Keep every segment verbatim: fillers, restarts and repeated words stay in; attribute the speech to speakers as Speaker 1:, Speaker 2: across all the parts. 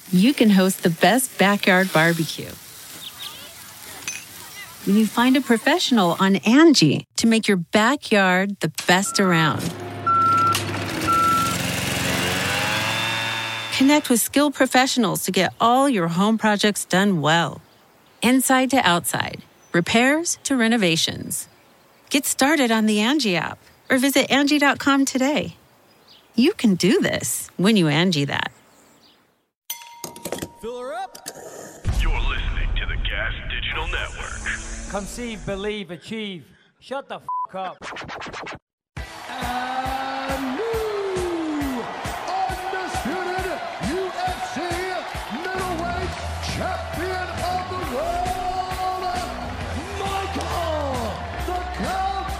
Speaker 1: you can host the best backyard barbecue. When you find a professional on Angie to make your backyard the best around. Connect with skilled professionals to get all your home projects done well. Inside to outside, repairs to renovations. Get started on the Angie app or visit Angie dot com today. You can do this when you Angie that.
Speaker 2: Fill her up.
Speaker 3: You're listening to the Gas Digital Network.
Speaker 2: Conceive, believe, achieve. Shut the f*** up.
Speaker 4: And new undisputed U F C middleweight champion of the world, Michael the Count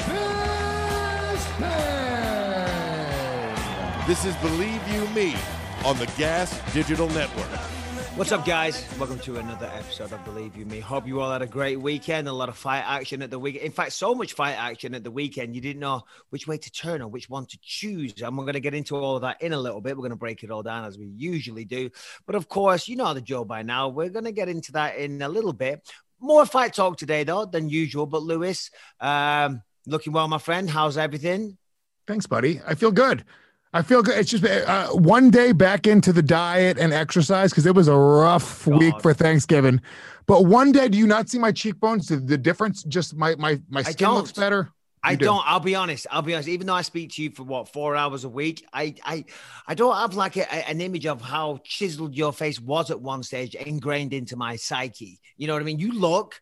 Speaker 4: Bisping.
Speaker 5: This is Believe You Me on the Gas Digital Network.
Speaker 6: What's up, guys? Welcome to another episode of Believe You Me. Hope you all had a great weekend. A lot of fight action at the weekend. In fact, so much fight action at the weekend, you didn't know which way to turn or which one to choose. And we're going to get into all of that in a little bit. We're going to break it all down as we usually do. But of course, you know the drill by now. We're going to get into that in a little bit. More fight talk today, though, than usual. But Lewis, um, looking well, my friend. How's everything?
Speaker 7: Thanks, buddy. I feel good. I feel good. It's just uh, one day back into the diet and exercise because it was a rough God. week for Thanksgiving. But one day, do you not see my cheekbones? The, the difference, just my my my skin looks better. You
Speaker 6: I
Speaker 7: do.
Speaker 6: don't. I'll be honest. I'll be honest. Even though I speak to you for what four hours a week, I I I don't have like a, an image of how chiseled your face was at one stage ingrained into my psyche. You know what I mean? You look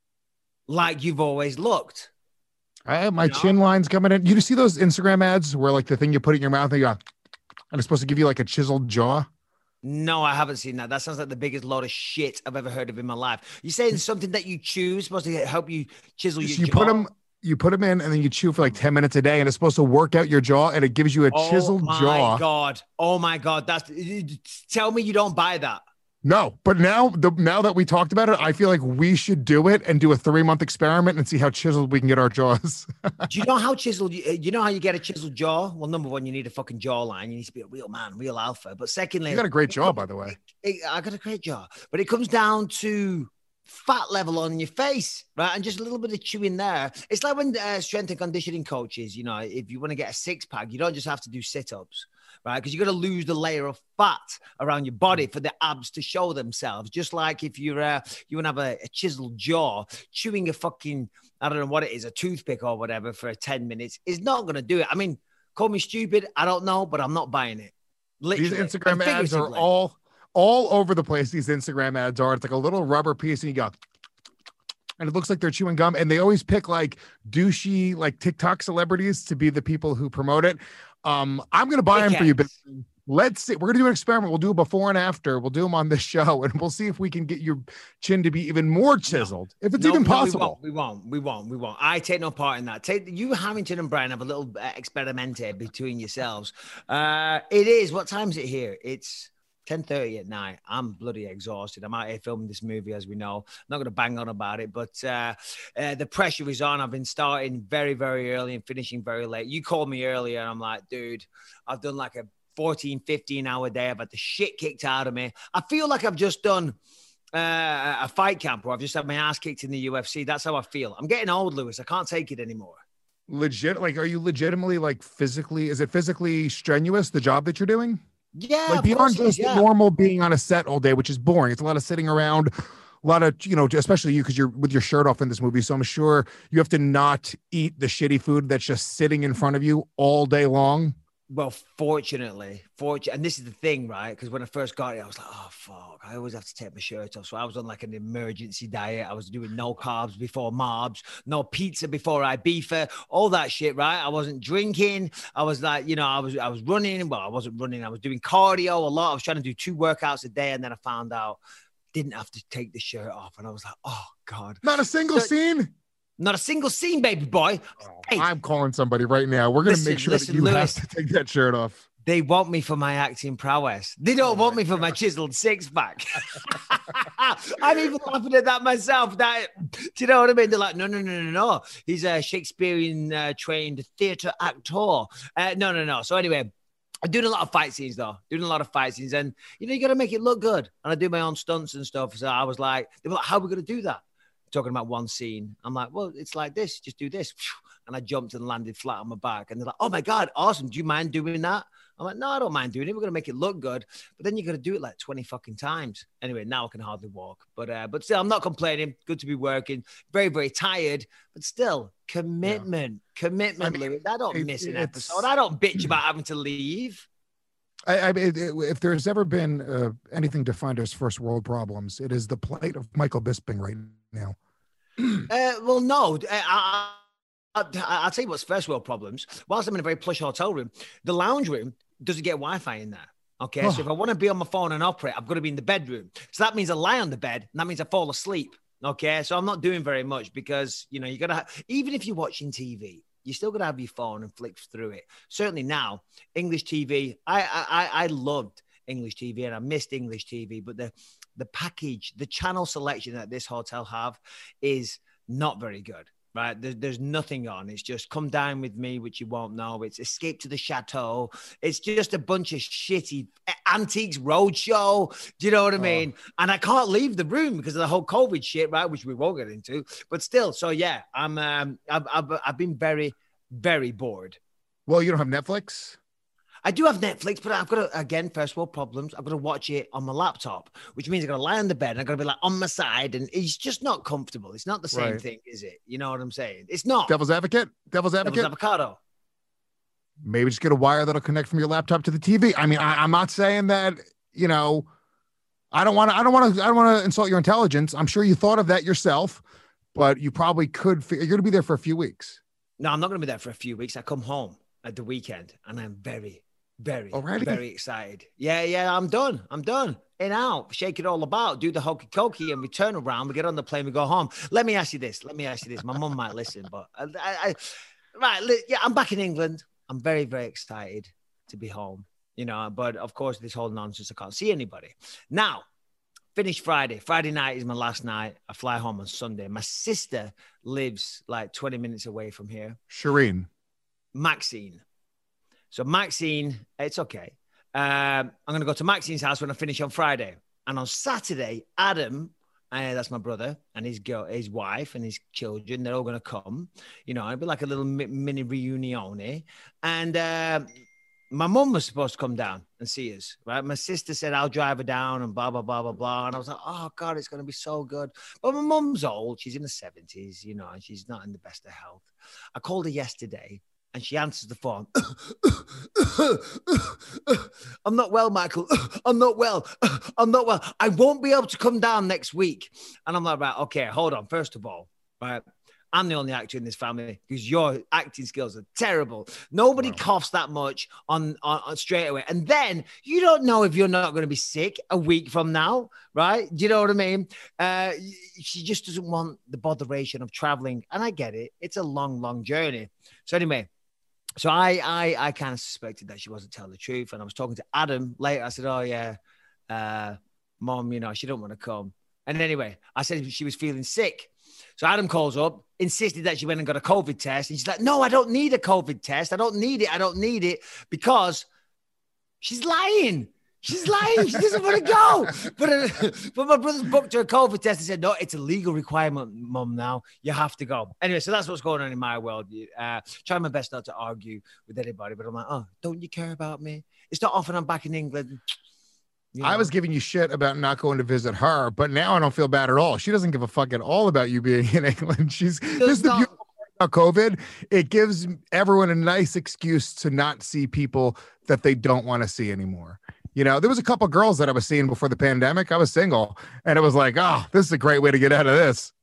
Speaker 6: like you've always looked.
Speaker 7: I have my
Speaker 6: you know?
Speaker 7: chin lines coming in. You just see those Instagram ads where like the thing you put in your mouth and you go, and it's supposed to give you like a chiseled jaw?
Speaker 6: No, I haven't seen that. That sounds like the biggest load of shit I've ever heard of in my life. You're saying something that you chew is supposed to help you chisel your
Speaker 7: you
Speaker 6: jaw?
Speaker 7: Put them, you put them in and then you chew for like ten minutes a day and it's supposed to work out your jaw and it gives you a
Speaker 6: oh
Speaker 7: chiseled
Speaker 6: my
Speaker 7: jaw.
Speaker 6: Oh my God. Oh my God. That's tell me you don't buy that.
Speaker 7: No, but now the now that we talked about it, I feel like we should do it and do a three month experiment and see how chiseled we can get our jaws.
Speaker 6: Do you know how chiseled you, you know how you get a chiseled jaw? Well, number one, you need a fucking jawline. You need to be a real man, real alpha. But secondly,
Speaker 7: you got a great jaw, by the way.
Speaker 6: It, it, I got a great jaw, but it comes down to fat level on your face, right? And just a little bit of chewing there. It's like when uh, strength and conditioning coaches, you know, if you want to get a six pack, you don't just have to do sit ups. Right, because you got to lose the layer of fat around your body for the abs to show themselves. Just like if you're uh, you want to have a, a chiseled jaw, chewing a fucking I don't know what it is, a toothpick or whatever for ten minutes is not going to do it. I mean, call me stupid, I don't know, but I'm not buying it. Literally.
Speaker 7: These Instagram ads are all all over the place. These Instagram ads are. It's like a little rubber piece, and you go. And it looks like they're chewing gum, and they always pick like douchey, like TikTok celebrities to be the people who promote it. Um, I'm going to buy them for you, but let's see. We're going to do an experiment. We'll do a before and after. We'll do them on this show, and we'll see if we can get your chin to be even more chiseled, no. if it's no, even possible.
Speaker 6: No, we, won't. we won't. We won't. We won't. I take no part in that. Take you, Harrington and Brian, have a little uh, experiment between yourselves. Uh, it is. What time is it here? It's ten thirty at night. I'm bloody exhausted. I'm out here filming this movie, as we know. I'm not going to bang on about it, but uh, uh, the pressure is on. I've been starting very, very early and finishing very late. You called me earlier, and I'm like, dude, I've done like a fourteen, fifteen hour day. I've had the shit kicked out of me. I feel like I've just done uh, a fight camp where I've just had my ass kicked in the U F C. That's how I feel. I'm getting old, Lewis. I can't take it anymore.
Speaker 7: Legit? Like, are you legitimately, like, physically, is it physically strenuous, the job that you're doing?
Speaker 6: Yeah,
Speaker 7: like beyond just
Speaker 6: yeah.
Speaker 7: normal being on a set all day, which is boring. It's a lot of sitting around, a lot of, you know, especially you because you're with your shirt off in this movie. So I'm sure you have to not eat the shitty food that's just sitting in front of you all day long.
Speaker 6: Well, fortunately, fortunately, and this is the thing, right? Because when I first got it, I was like, oh, fuck, I always have to take my shirt off. So I was on like an emergency diet. I was doing no carbs before marbs, no pizza before Ibiza, all that shit, right? I wasn't drinking. I was like, you know, I was I was running. Well, I wasn't running. I was doing cardio a lot. I was trying to do two workouts a day. And then I found out didn't have to take the shirt off. And I was like, oh, God.
Speaker 7: Not a single so, scene?
Speaker 6: Not a single scene, baby boy.
Speaker 7: Oh, hey. I'm calling somebody right now. We're going to make sure listen, that you Lewis, have to take that shirt off.
Speaker 6: They want me for my acting prowess. They don't oh want me for God. my chiseled six pack. I'm even laughing at that myself. That, do you know what I mean? They're like, no, no, no, no, no. He's a Shakespearean uh, trained theatre actor. Uh, no, no, no. So anyway, I'm doing a lot of fight scenes though, doing a lot of fight scenes, and you know you got to make it look good. And I do my own stunts and stuff. So I was like, they were like, "How are we going to do that?" Talking about one scene, I'm like, "Well, it's like this. Just do this." And I jumped and landed flat on my back. And they're like, "Oh my god, awesome! Do you mind doing that?" I'm like, "No, I don't mind doing it. We're going to make it look good." But then you got to do it like twenty fucking times. Anyway, now I can hardly walk. But uh, but still, I'm not complaining. Good to be working. Very very tired, but still commitment, yeah. commitment. I mean, Louis. I don't it, miss an episode. I don't bitch about having to leave.
Speaker 7: I, I it, it, if there's ever been uh, anything defined as first world problems, it is the plight of Michael Bisping right now.
Speaker 6: uh, well, no, I, I, I'll tell you what's first world problems. Whilst I'm in a very plush hotel room, the lounge room doesn't get Wi-Fi in there. Okay, oh. So if I want to be on my phone and operate, I've got to be in the bedroom. So that means I lie on the bed, and that means I fall asleep. Okay, so I'm not doing very much because, you know, you got to have, even if you're watching T V, you still got to have your phone and flick through it. Certainly now, English T V, I, I, I loved English T V and I missed English T V, but the, the package, the channel selection that this hotel have is not very good. Right. There, there's nothing on. It's just Come Dine With Me, which you won't know. It's Escape to the Chateau. It's just a bunch of shitty Antiques Roadshow. Do you know what I mean? Oh. And I can't leave the room because of the whole COVID shit, right? Which we won't get into. But still, so yeah, I'm. Um, I've, I've I've been very, very bored.
Speaker 7: Well, you don't have Netflix?
Speaker 6: I do have Netflix, but I've got to, again, first world problems. I've got to watch it on my laptop, which means I've got to lie on the bed and I've got to be like on my side. And it's just not comfortable. It's not the same right. thing, is it? You know what I'm saying? It's not.
Speaker 7: Devil's advocate? Devil's advocate?
Speaker 6: Devil's avocado.
Speaker 7: Maybe just get a wire that'll connect from your laptop to the T V. I mean, I, I'm not saying that, you know, I don't want to, I don't want to, I don't want to insult your intelligence. I'm sure you thought of that yourself, but you probably could. You're going to be there for a few weeks.
Speaker 6: No, I'm not going to be there for a few weeks. I come home at the weekend and I'm very, Very, Already? very excited. Yeah, yeah, I'm done. I'm done. In, out, shake it all about, do the hokey cokey, and we turn around, we get on the plane, we go home. Let me ask you this. Let me ask you this. My mum might listen, but I, I, I right, yeah, I'm back in England. I'm very, very excited to be home, you know, but of course, this whole nonsense, I can't see anybody. Now, finish Friday. Friday night is my last night. I fly home on Sunday. My sister lives like twenty minutes away from here.
Speaker 7: Shireen.
Speaker 6: Maxine. So Maxine, it's okay. Um, I'm going to go to Maxine's house when I finish on Friday. And on Saturday, Adam, uh, that's my brother, and his girl, his wife and his children, they're all going to come. You know, it'll be like a little mini reunion. And uh, my mum was supposed to come down and see us, right? My sister said, I'll drive her down and blah, blah, blah, blah, blah. And I was like, oh, God, it's going to be so good. But my mum's old. She's in the seventies, you know, and she's not in the best of health. I called her yesterday. And she answers the phone. I'm not well, Michael. I'm not well. I'm not well. I won't be able to come down next week. And I'm like, right, okay, hold on. First of all, right, I'm the only actor in this family because your acting skills are terrible. Nobody wow. coughs that much on, on, on straight away. And then you don't know if you're not going to be sick a week from now, right? Do you know what I mean? Uh, she just doesn't want the botheration of traveling. And I get it. It's a long, long journey. So anyway, So I, I, I kind of suspected that she wasn't telling the truth. And I was talking to Adam later. I said, oh, yeah, uh, Mom, you know, she don't want to come. And anyway, I said she was feeling sick. So Adam calls up, insisted that she went and got a COVID test. And she's like, no, I don't need a COVID test. I don't need it. I don't need it because she's lying. She's lying. She doesn't want to go. But, uh, but my brother's booked her a COVID test and said, no, it's a legal requirement, Mum, now. You have to go. Anyway, so that's what's going on in my world. Uh, trying my best not to argue with anybody, but I'm like, oh, don't you care about me? It's not often I'm back in England. You know? I
Speaker 7: was giving you shit about not going to visit her, but now I don't feel bad at all. She doesn't give a fuck at all about you being in England. She's this is the beautiful part about COVID. It gives everyone a nice excuse to not see people that they don't want to see anymore. You know, there was a couple of girls that I was seeing before the pandemic. I was single, and it was like, oh, this is a great way to get out of this.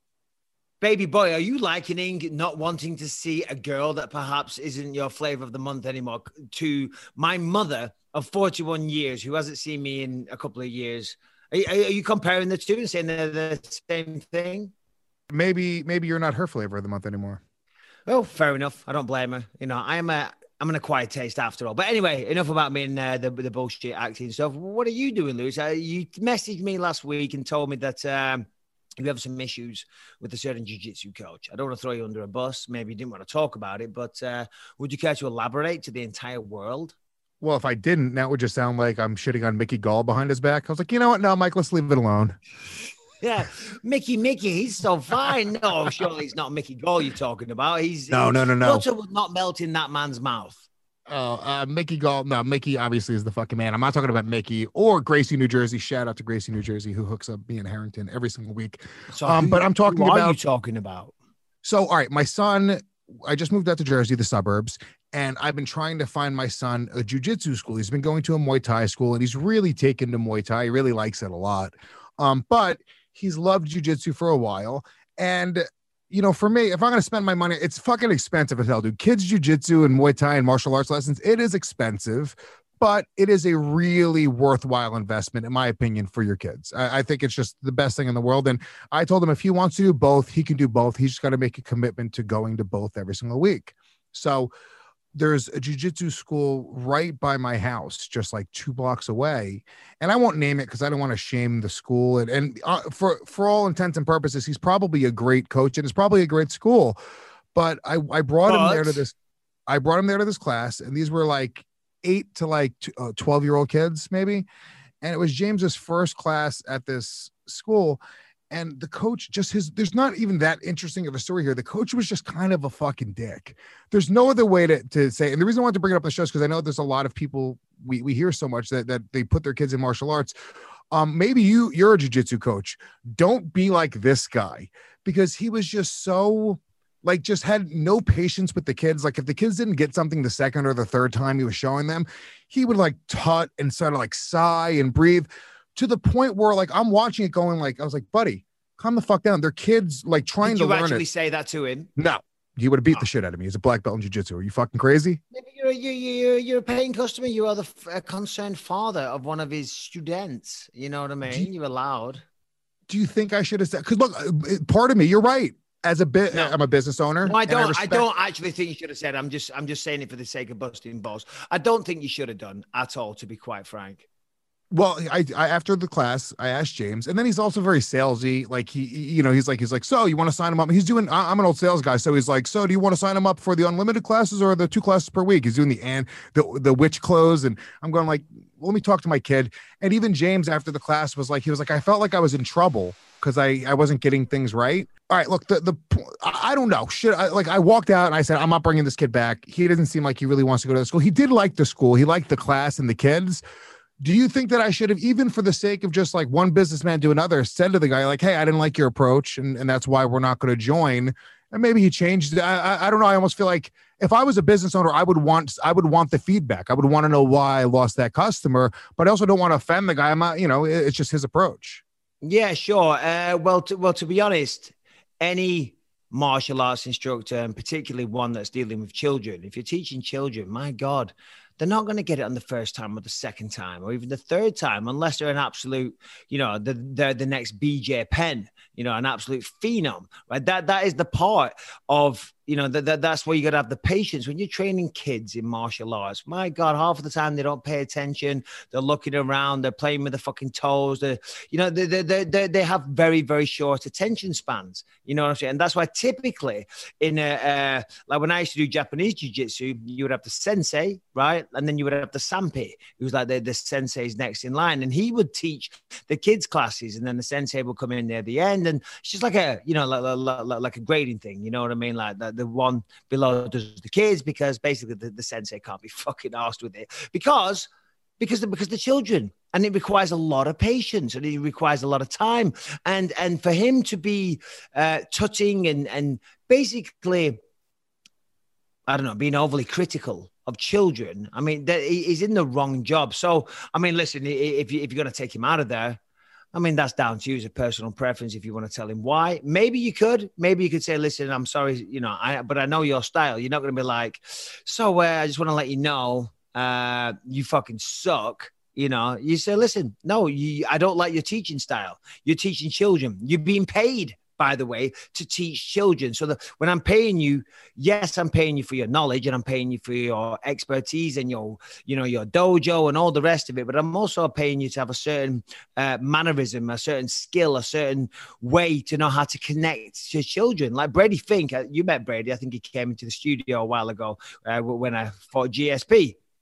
Speaker 6: Baby boy, are you likening not wanting to see a girl that perhaps isn't your flavor of the month anymore to my mother of forty-one years who hasn't seen me in a couple of years? Are you, are you comparing the two and saying they're the same thing?
Speaker 7: Maybe, maybe you're not her flavor of the month anymore.
Speaker 6: Oh, fair enough. I don't blame her. You know, I'm a... I'm an acquired taste after all. But anyway, enough about me and uh, the, the bullshit acting stuff. What are you doing, Lewis? Uh, you messaged me last week and told me that um, you have some issues with a certain jiu-jitsu coach. I don't want to throw you under a bus. Maybe you didn't want to talk about it, but uh, would you care to elaborate to the entire world?
Speaker 7: Well, if I didn't, that would just sound like I'm shitting on Mickey Gall behind his back. I was like, you know what? No, Mike, let's leave it alone.
Speaker 6: Yeah, Mickey, Mickey, he's so fine. No, surely it's not Mickey Gall you're talking about. He's
Speaker 7: no, no, no, no.
Speaker 6: Butter would not melt in that man's mouth.
Speaker 7: Oh, uh, Mickey Gall. No, Mickey obviously is the fucking man. I'm not talking about Mickey or Gracie, New Jersey. Shout out to Gracie, New Jersey, who hooks up me and Harrington every single week.
Speaker 6: So
Speaker 7: um,
Speaker 6: who,
Speaker 7: but I'm talking
Speaker 6: who
Speaker 7: about.
Speaker 6: What are you talking about?
Speaker 7: So, all right, my son. I just moved out to Jersey, the suburbs, and I've been trying to find my son a jiu-jitsu school. He's been going to a Muay Thai school, and he's really taken to Muay Thai. He really likes it a lot. Um, but he's loved jiu-jitsu for a while. And, you know, for me, if I'm going to spend my money, it's fucking expensive as hell, dude. Kids jiu-jitsu and Muay Thai and martial arts lessons, it is expensive, but it is a really worthwhile investment, in my opinion, for your kids. I, I think it's just the best thing in the world. And I told him if he wants to do both, he can do both. He's just got to make a commitment to going to both every single week. So there's a jiu-jitsu school right by my house, just like two blocks away. And I won't name it because I don't want to shame the school. And, and uh, for, for all intents and purposes, he's probably a great coach and it's probably a great school. But I, I brought
Speaker 6: but...
Speaker 7: him there to this. I brought him there to this class, and these were like eight to like twelve year old kids maybe. And it was James's first class at this school. And the coach just his, there's not even that interesting of a story here. The coach was just kind of a fucking dick. There's no other way to, to say, and the reason I wanted to bring it up on the show is because I know there's a lot of people, we, we hear so much that, that they put their kids in martial arts. Um, maybe you, you're a jiu-jitsu coach. Don't be like this guy, because he was just so like, just had no patience with the kids. Like if the kids didn't get something the second or the third time he was showing them, he would like tut and sort of like sigh and breathe, to the point where like I'm watching it going like, I was like, buddy, calm the fuck down. They're kids like trying
Speaker 6: Did
Speaker 7: to
Speaker 6: you
Speaker 7: learn
Speaker 6: actually
Speaker 7: it.
Speaker 6: say that to him?
Speaker 7: No, he would have beat
Speaker 6: Oh.
Speaker 7: the shit out of me. He's a black belt in jiu-jitsu. Are you fucking crazy?
Speaker 6: You're, you're, you're, you're a paying customer. You are the f- a concerned father of one of his students. You know what I mean?
Speaker 7: you-
Speaker 6: You're allowed.
Speaker 7: Do you think I should have said, because look, uh, part of me, you're right. As a bit,
Speaker 6: No.
Speaker 7: I'm a business owner.
Speaker 6: No, I
Speaker 7: and
Speaker 6: don't. I,
Speaker 7: respect-
Speaker 6: don't actually think you should have said. I'm just. I'm just saying it for the sake of busting balls. I don't think you should have done at all. To be quite frank.
Speaker 7: Well, I, I after the class, I asked James, and then he's also very salesy. Like he, you know, he's like, he's like, so you want to sign him up? He's doing. I, I'm an old sales guy, so he's like, so do you want to sign him up for the unlimited classes or the two classes per week? He's doing the and the the witch clothes, and I'm going like, let me talk to my kid. And even James after the class was like, he was like, I felt like I was in trouble because I I wasn't getting things right. All right, look, the the I don't know. Shit, I, like I walked out and I said, I'm not bringing this kid back. He doesn't seem like he really wants to go to the school. He did like the school. He liked the class and the kids. Do you think that I should have, even for the sake of just like one businessman to another, said to the guy like, hey, I didn't like your approach, and, and that's why we're not going to join? And maybe he changed. I, I I don't know. I almost feel like if I was a business owner, I would want I would want the feedback. I would want to know why I lost that customer, but I also don't want to offend the guy. I'm not, you know, it's just his approach.
Speaker 6: Yeah, sure. Uh, well, to, well, to be honest, any martial arts instructor, and particularly one that's dealing with children, if you're teaching children, my God, they're not going to get it on the first time or the second time or even the third time, unless they're an absolute, you know, the, they're the next B J Penn, you know, an absolute phenom, right? That, that is the part of, you know, that, that that's where you got to have the patience when you're training kids in martial arts. My God, half of the time they don't pay attention. They're looking around. They're playing with the fucking toes. They, you know, they, they, they, they have very, very short attention spans. You know what I'm saying? And that's why typically in a, uh, like when I used to do Japanese jiu-jitsu, you would have the sensei, right? And then you would have the sampai, who's like the, the sensei's next in line. And he would teach the kids classes. And then the sensei would come in near the end. And it's just like a, you know, like, like, like a grading thing. You know what I mean? Like that. The one below does the kids, because basically the, the sensei can't be fucking arsed with it because because the, because the children, and it requires a lot of patience and it requires a lot of time, and and for him to be uh tutting and and basically, I don't know, being overly critical of children, I mean, that he's in the wrong job. So I mean, listen, if you if you're going to take him out of there, I mean, that's down to you as a personal preference. If you want to tell him why, maybe you could, maybe you could say, listen, I'm sorry, you know, I, but I know your style. You're not going to be like, so uh, I just want to let you know, uh, you fucking suck. You know, you say, listen, no, you, I don't like your teaching style. You're teaching children. You're being paid, by the way, to teach children. So that when I'm paying you, yes, I'm paying you for your knowledge and I'm paying you for your expertise and your, you know, your dojo and all the rest of it. But I'm also paying you to have a certain uh, mannerism, a certain skill, a certain way to know how to connect to children. Like Brady Fink, you met Brady. I think he came into the studio a while ago uh, when I fought G S P.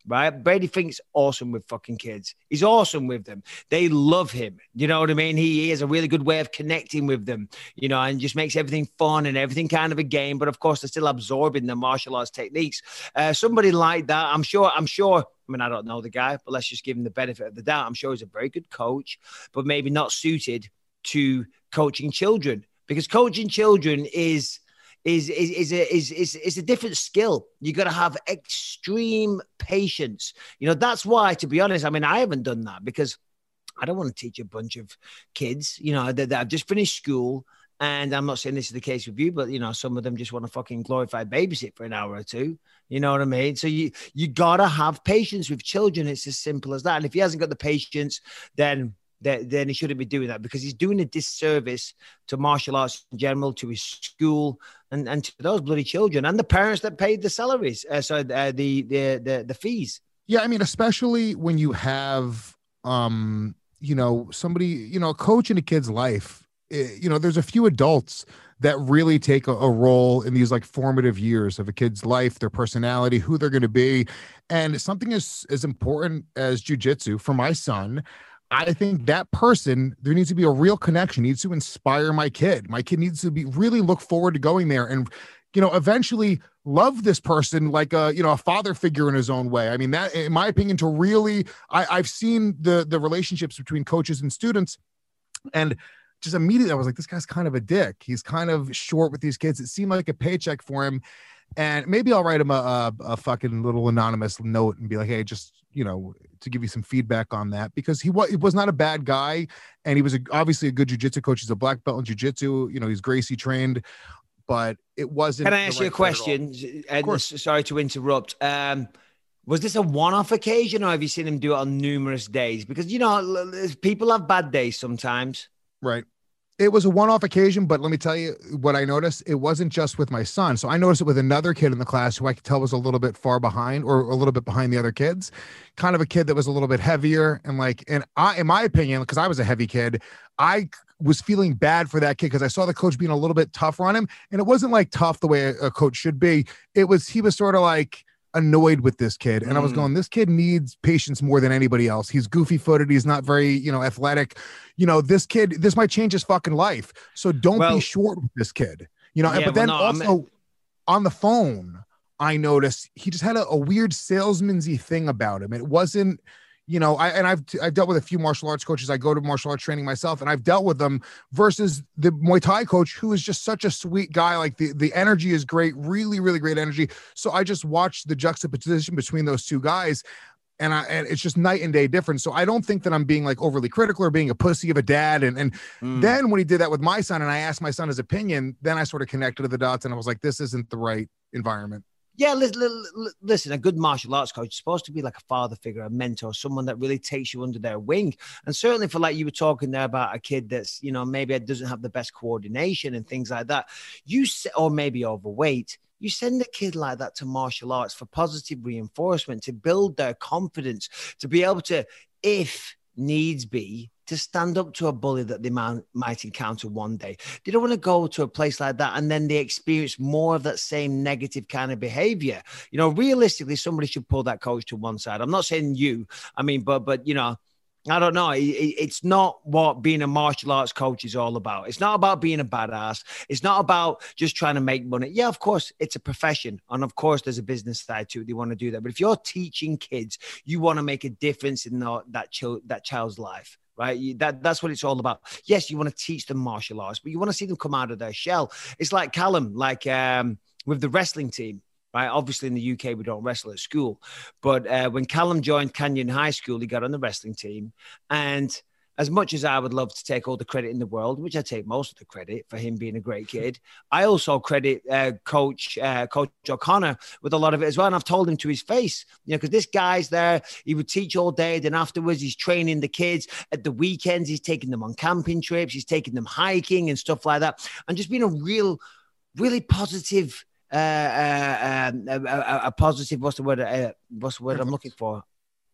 Speaker 6: right? Brady Fink's awesome with fucking kids. He's awesome with them. They love him. You know what I mean? He, he has a really good way of connecting with them, you know, and just makes everything fun and everything kind of a game. But of course, they're still absorbing the martial arts techniques. Uh, somebody like that, I'm sure, I'm sure, I mean, I don't know the guy, but let's just give him the benefit of the doubt. I'm sure he's a very good coach, but maybe not suited to coaching children, because coaching children is is is is a, is, is, is a different skill. You got to have extreme patience. You know, that's why, to be honest, I mean, I haven't done that because I don't want to teach a bunch of kids, you know, that, that have just finished school. And I'm not saying this is the case with you, but, you know, some of them just want to fucking glorified babysit for an hour or two. You know what I mean? So you, you got to have patience with children. It's as simple as that. And if he hasn't got the patience, then That, then he shouldn't be doing that, because he's doing a disservice to martial arts in general, to his school, and, and to those bloody children and the parents that paid the salaries, uh, so uh, the, the the the fees.
Speaker 7: Yeah, I mean, especially when you have, um, you know, somebody, you know, a coach in a kid's life. You know, there's a few adults that really take a, a role in these like formative years of a kid's life, their personality, who they're going to be, and something as as important as jujitsu for my son. I think that person, there needs to be a real connection, needs to inspire my kid. My kid needs to be really look forward to going there and, you know, eventually love this person like a, you know, a father figure in his own way. I mean, that, in my opinion, to really, I, I've seen the, the relationships between coaches and students, and just immediately I was like, this guy's kind of a dick. He's kind of short with these kids. It seemed like a paycheck for him. And maybe I'll write him a, a, a fucking little anonymous note and be like, hey, just, you know, to give you some feedback on that, because he was, he was not a bad guy. And he was a, obviously a good jiu-jitsu coach. He's a black belt in jiu-jitsu. You know, he's Gracie trained, but it wasn't.
Speaker 6: Can I ask right you a question? And sorry to interrupt. Um, was this a one-off occasion, or have you seen him do it on numerous days? Because, you know, people have bad days sometimes.
Speaker 7: Right. It was a one-off occasion, but let me tell you what I noticed. It wasn't just with my son. So I noticed it with another kid in the class who I could tell was a little bit far behind, or a little bit behind the other kids, kind of a kid that was a little bit heavier. And like, and I, in my opinion, because I was a heavy kid, I was feeling bad for that kid because I saw the coach being a little bit tougher on him. And it wasn't like tough the way a coach should be. It was, he was sort of like annoyed with this kid. And mm. I was going, this kid needs patience more than anybody else. He's goofy footed. He's not very, you know, athletic. You know, this kid, this might change his fucking life. So don't well, be short with this kid, you know, yeah, but then well, no, also I'm... on the phone, I noticed he just had a, a weird salesman-y thing about him. It wasn't, you know, I, and I've, I've dealt with a few martial arts coaches. I go to martial arts training myself, and I've dealt with them versus the Muay Thai coach, who is just such a sweet guy. Like the, the energy is great, really, really great energy. So I just watched the juxtaposition between those two guys, and I, and it's just night and day difference. So I don't think that I'm being like overly critical or being a pussy of a dad. And, and mm. then when he did that with my son, and I asked my son his opinion, then I sort of connected to the dots, and I was like, this isn't the right environment.
Speaker 6: Yeah, listen, a good martial arts coach is supposed to be like a father figure, a mentor, someone that really takes you under their wing. And certainly for, like you were talking there about a kid that's, you know, maybe doesn't have the best coordination and things like that, you or maybe overweight, you send a kid like that to martial arts for positive reinforcement, to build their confidence, to be able to, if needs be, to stand up to a bully that they might, might encounter one day. They don't want to go to a place like that and then they experience more of that same negative kind of behavior. You know, realistically, somebody should pull that coach to one side. I'm not saying you, I mean, but, but, you know, I don't know. It's not what being a martial arts coach is all about. It's not about being a badass. It's not about just trying to make money. Yeah, of course, it's a profession. And of course, there's a business side to it. They want to do that. But if you're teaching kids, you want to make a difference in the, that, child, that child's life. Right. You, that, that's what it's all about. Yes, you want to teach them martial arts, but you want to see them come out of their shell. It's like Callum, like um, with the wrestling team. Right. Obviously, in the U K, we don't wrestle at school. But uh, when Callum joined Canyon High School, he got on the wrestling team. And as much as I would love to take all the credit in the world, which I take most of the credit for him being a great kid, I also credit uh, Coach uh, Coach O'Connor with a lot of it as well. And I've told him to his face, you know, because this guy's there. He would teach all day. Then afterwards, he's training the kids. At the weekends, he's taking them on camping trips. He's taking them hiking and stuff like that. And just being a real, really positive Uh, uh, uh, a, a, a positive, what's the word? Uh, what's the word I'm looking for?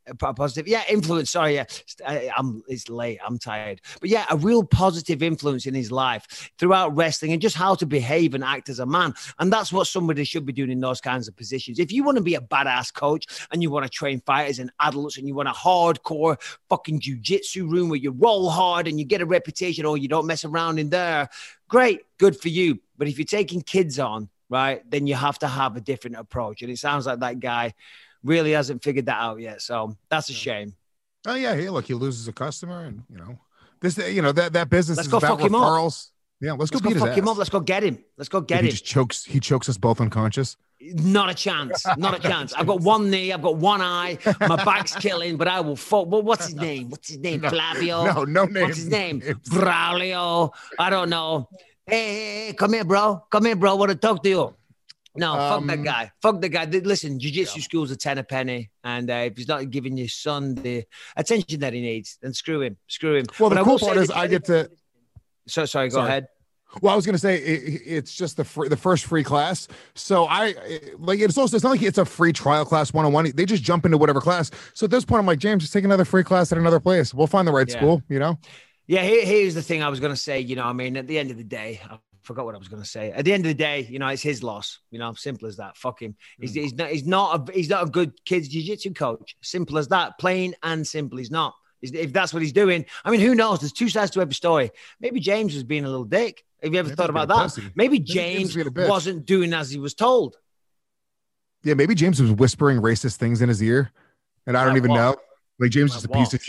Speaker 6: A positive, yeah, influence. Sorry, yeah, I, I'm. It's late. I'm tired, but yeah, a real positive influence in his life throughout wrestling and just how to behave and act as a man. And that's what somebody should be doing in those kinds of positions. If you want to be a badass coach and you want to train fighters and adults and you want a hardcore fucking jiu-jitsu room where you roll hard and you get a reputation or you don't mess around in there, great, good for you. But if you're taking kids on, right, then you have to have a different approach. And it sounds like that guy really hasn't figured that out yet. So that's a shame.
Speaker 7: Oh yeah. Hey, look, he loses a customer and you know, this, you know, that, that business
Speaker 6: let's
Speaker 7: is
Speaker 6: go
Speaker 7: about
Speaker 6: fuck him
Speaker 7: referrals. Up. Yeah. Let's,
Speaker 6: let's
Speaker 7: go,
Speaker 6: go
Speaker 7: beat
Speaker 6: fuck
Speaker 7: his
Speaker 6: him
Speaker 7: ass.
Speaker 6: up. Let's go get him. Let's go get
Speaker 7: he
Speaker 6: him.
Speaker 7: Just chokes. He chokes us both unconscious.
Speaker 6: Not a chance. Not a chance. I've got one knee. I've got one eye. My back's killing, but I will fuck. Well, what's his name? What's his name?
Speaker 7: No,
Speaker 6: Flavio?
Speaker 7: No, no name.
Speaker 6: What's his name? Braulio? I don't know. Hey, hey, hey, come here, bro. Come here, bro. I want to talk to you. No,
Speaker 7: Um,
Speaker 6: fuck that guy. Fuck the guy. Listen, jiu-jitsu yeah. school's a ten a penny. And uh, if he's not giving your son the attention that he needs, then screw him. Screw him.
Speaker 7: Well,
Speaker 6: but
Speaker 7: the
Speaker 6: I
Speaker 7: cool
Speaker 6: will
Speaker 7: part
Speaker 6: say
Speaker 7: is
Speaker 6: that-
Speaker 7: I get to.
Speaker 6: So sorry, go
Speaker 7: Sorry.
Speaker 6: ahead.
Speaker 7: Well, I was going to say it, it's just the free, the first free class. So I like it's also it's not like it's a free trial class one on one. They just jump into whatever class. So at this point, I'm like, James, just take another free class at another place. We'll find the right
Speaker 6: Yeah.
Speaker 7: school, you know?
Speaker 6: Yeah, here, here's the thing I was going to say. You know, I mean, at the end of the day, I forgot what I was going to say. At the end of the day, you know, it's his loss. You know, simple as that. Fuck him. He's, he's not. He's not. A, he's not a good kids jiu-jitsu coach. Simple as that. Plain and simple. He's not. If that's what he's doing, I mean, who knows? There's two sides to every story. Maybe James was being a little dick. Have you ever
Speaker 7: Maybe
Speaker 6: thought about
Speaker 7: being a
Speaker 6: that?
Speaker 7: pussy.
Speaker 6: Maybe
Speaker 7: Maybe James
Speaker 6: James
Speaker 7: was being a bitch.
Speaker 6: wasn't doing as he was told.
Speaker 7: Yeah, maybe James was whispering racist things in his ear, and I don't
Speaker 6: Like
Speaker 7: even
Speaker 6: what?
Speaker 7: know. Like James is a
Speaker 6: Like
Speaker 7: piece of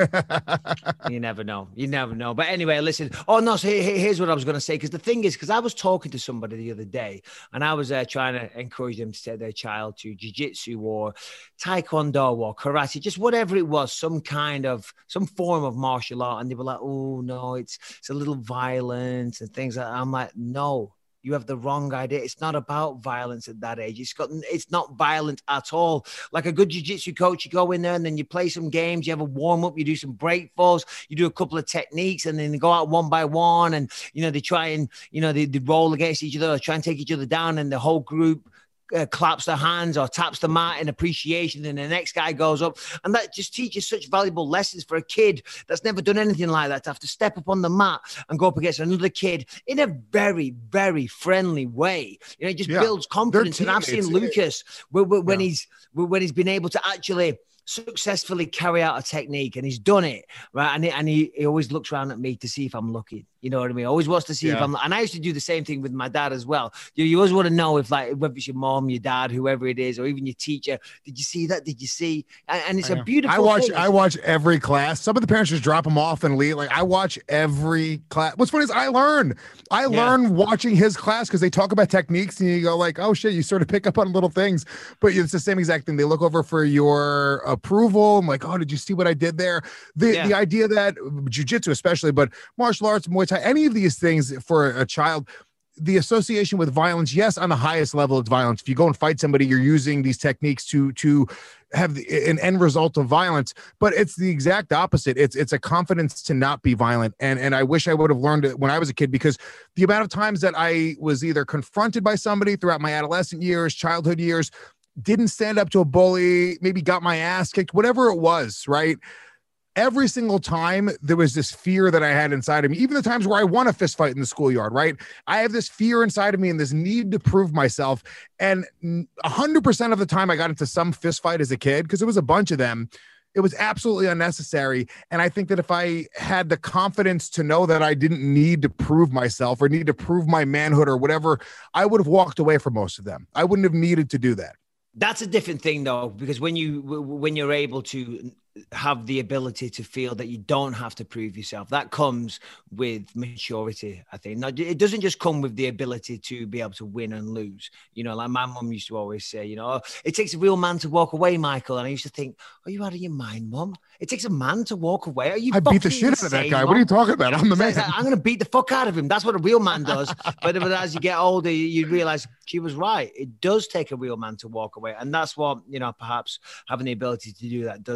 Speaker 7: shit.
Speaker 6: You never know. You never know. But anyway, listen. Oh, no. So here, here's what I was going to say. Because the thing is, because I was talking to somebody the other day and I was uh, trying to encourage them to take their child to jiu-jitsu or taekwondo or karate, just whatever it was, some kind of, some form of martial art. And they were like, oh, no, it's, it's a little violent and things like that. I'm like, no. You have the wrong idea. It's not about violence at that age. It's got, it's not violent at all. Like a good jiu-jitsu coach, you go in there and then you play some games, you have a warm-up, you do some break falls, you do a couple of techniques, and then they go out one by one and, you know, they try and, you know, they, they roll against each other or try and take each other down, and the whole group Uh, claps their hands or taps the mat in appreciation, and the next guy goes up, and that just teaches such valuable lessons for a kid that's never done anything like that, to have to step up on the mat and go up against another kid in a very, very friendly way. You know, it just
Speaker 7: Yeah.
Speaker 6: builds confidence. And I've seen
Speaker 7: teammates.
Speaker 6: Lucas when, when
Speaker 7: Yeah.
Speaker 6: he's when he's been able to actually successfully carry out a technique, and he's done it right, and he, and he, he always looks around at me to see if I'm looking. You know what I mean? Always wants to see if
Speaker 7: Yeah.
Speaker 6: I'm. And I used to do the same thing with my dad as well. You, you always want to know if, like, whether it's your mom, your dad, whoever it is, or even your teacher. Did you see that? Did you see? And, and it's
Speaker 7: I
Speaker 6: a
Speaker 7: know.
Speaker 6: beautiful.
Speaker 7: I watch.
Speaker 6: thing.
Speaker 7: I watch every class. Some of the parents just drop them off and leave. Like I watch every class. What's funny is I learn. I
Speaker 6: Yeah.
Speaker 7: learn watching his class because they talk about techniques, and you go like, "Oh shit!" You sort of pick up on little things, but it's the same exact thing. They look over for your approval. I'm like, "Oh, did you see what I did there?" The
Speaker 6: Yeah.
Speaker 7: the idea that jiu-jitsu, especially, but martial arts, Muay Thai, any of these things for a child. The association with violence, yes, on the highest level, it's violence. If you go and fight somebody, you're using these techniques to to have the, an end result of violence. But it's the exact opposite. It's it's a confidence to not be violent. And and I wish I would have learned it when I was a kid, because the amount of times that I was either confronted by somebody throughout my adolescent years, childhood years, didn't stand up to a bully, maybe got my ass kicked, whatever it was, right? Every single time there was this fear that I had inside of me, even the times where I won a fist fight in the schoolyard, right? I have this fear inside of me and this need to prove myself. And a hundred percent of the time I got into some fist fight as a kid, because it was a bunch of them, it was absolutely unnecessary. And I think that if I had the confidence to know that I didn't need to prove myself or need to prove my manhood or whatever, I would have walked away from most of them. I wouldn't have needed to do that.
Speaker 6: That's a different thing, though, because when you when you're able to have the ability to feel that you don't have to prove yourself, that comes with maturity, I think. Now, it doesn't just come with the ability to be able to win and lose. You know, like my mum used to always say, you know, it takes a real man to walk away, Michael. And I used to think, are you out of your mind, Mum? It takes a man to walk away. Are you?
Speaker 7: I beat the
Speaker 6: fucking
Speaker 7: shit out of that
Speaker 6: insane,
Speaker 7: guy.
Speaker 6: Mum?
Speaker 7: What are you talking about? I'm the man.
Speaker 6: I'm going to beat the fuck out of him. That's what a real man does. but, but as you get older, you, you realize she was right. It does take a real man to walk away. And that's what, you know, perhaps having the ability to do that does do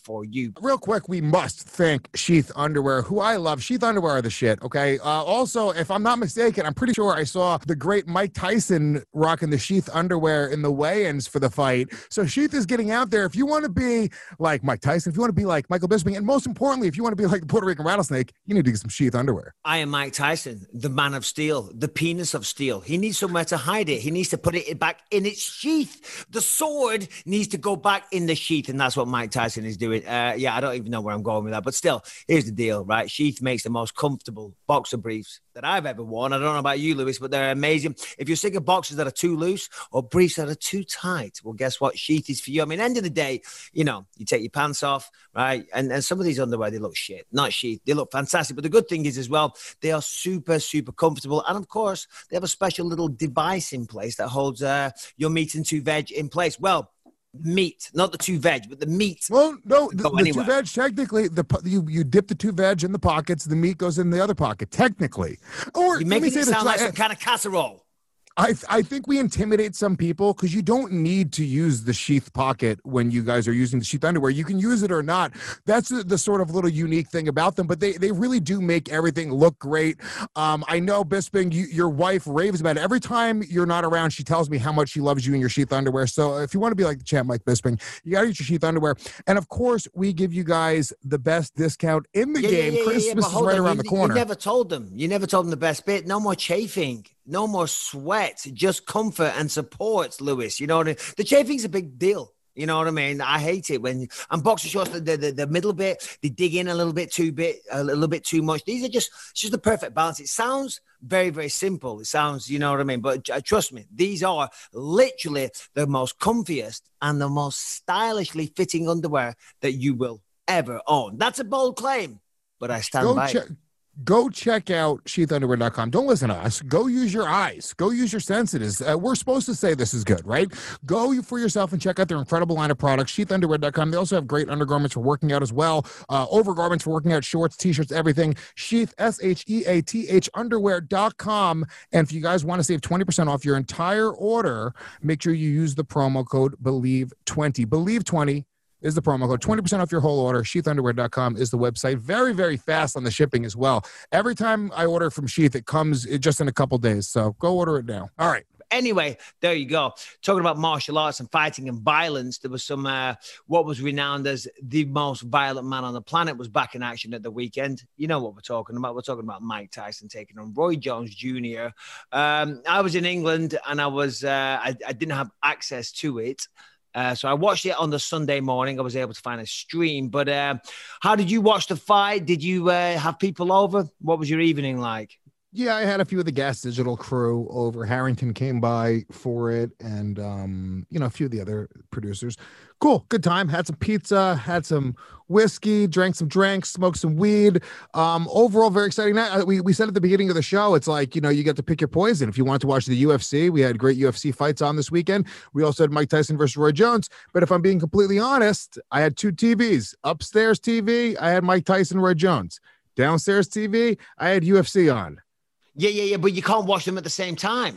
Speaker 6: for you.
Speaker 7: Real quick, we must thank Sheath Underwear, who I love. Sheath Underwear are the shit, okay? Uh, also, if I'm not mistaken, I'm pretty sure I saw the great Mike Tyson rocking the Sheath Underwear in the weigh-ins for the fight. So Sheath is getting out there. If you want to be like Mike Tyson, if you want to be like Michael Bisping, and most importantly, if you want to be like the Puerto Rican Rattlesnake, you need to get some Sheath Underwear.
Speaker 6: I am Mike Tyson, the man of steel, the penis of steel. He needs somewhere to hide it. He needs to put it back in its sheath. The sword needs to go back in the sheath, and that's what Mike Tyson is doing. Uh, yeah, I don't even know where I'm going with that, but still, here's the deal, right? Sheath makes the most comfortable boxer briefs that I've ever worn. I don't know about you, Lewis, but they're amazing. If you're sick of boxers that are too loose or briefs that are too tight, well, guess what? Sheath is for you. I mean, end of the day, you know, you take your pants off, right? And, and some of these underwear, they look shit. Not sheath. They look fantastic. But the good thing is as well, they are super, super comfortable. And of course, they have a special little device in place that holds uh, your meat and two veg in place. Well, meat, not the two veg, but the meat.
Speaker 7: Well, no, the, the two veg, technically, the you you dip the two veg in the pockets, the meat goes in the other pocket, technically. Or
Speaker 6: you make it sound
Speaker 7: this,
Speaker 6: like some kind of casserole.
Speaker 7: I I think we intimidate some people because you don't need to use the sheath pocket when you guys are using the sheath underwear. You can use it or not. That's the, the sort of little unique thing about them, but they, they really do make everything look great. Um, I know, Bisping, you, your wife raves about it. Every time you're not around, she tells me how much she loves you in your sheath underwear. So if you want to be like the champ, Mike Bisping, you got to use your sheath underwear. And of course, we give you guys the best discount in the
Speaker 6: yeah,
Speaker 7: game.
Speaker 6: Yeah, yeah,
Speaker 7: Christmas
Speaker 6: yeah,
Speaker 7: is right
Speaker 6: on.
Speaker 7: around
Speaker 6: you,
Speaker 7: the corner.
Speaker 6: You never told them. You never told them the best bit. No more chafing. No more sweat, just comfort and support, Lewis. You know what I mean? The chafing's a big deal. You know what I mean? I hate it when and boxer shorts, the, the the middle bit, they dig in a little bit too bit, a little bit too much. These are just it's just the perfect balance. It sounds very, very simple. It sounds, you know what I mean? But uh, trust me, these are literally the most comfiest and the most stylishly fitting underwear that you will ever own. That's a bold claim, but I stand
Speaker 7: Go
Speaker 6: by
Speaker 7: check.
Speaker 6: it.
Speaker 7: Go check out sheath underwear dot com. Don't listen to us. Go use your eyes. Go use your senses. Uh, we're supposed to say this is good, right? Go for yourself and check out their incredible line of products, sheath underwear dot com. They also have great undergarments for working out as well, uh, overgarments for working out, shorts, T-shirts, everything. Sheath, S H E A T H, underwear dot com. And if you guys want to save twenty percent off your entire order, make sure you use the promo code believe twenty. believe twenty is the promo code. twenty percent off your whole order. sheath underwear dot com is the website. Very, very fast on the shipping as well. Every time I order from Sheath, it comes just in a couple days. So go order it now. All right.
Speaker 6: Anyway, there you go. Talking about martial arts and fighting and violence, there was some, uh, what was renowned as the most violent man on the planet was back in action at the weekend. You know what we're talking about. We're talking about Mike Tyson taking on Roy Jones Junior Um, I was in England and I was, uh, I, I didn't have access to it. Uh, so I watched it on the Sunday morning. I was able to find a stream. But uh, how did you watch the fight? Did you uh, have people over? What was your evening like?
Speaker 7: Yeah, I had a few of the Gas Digital crew over. Harrington came by for it, and um, you know, a few of the other producers. Cool, good time. Had some pizza, had some whiskey, drank some drinks, smoked some weed. Um, overall, very exciting night. We we said at the beginning of the show, it's like, you know, you get to pick your poison. If you want to watch the U F C, we had great U F C fights on this weekend. We also had Mike Tyson versus Roy Jones. But if I'm being completely honest, I had two T Vs. Upstairs T V, I had Mike Tyson, Roy Jones. Downstairs T V, I had U F C on.
Speaker 6: Yeah, yeah, yeah, but you can't watch them at the same time.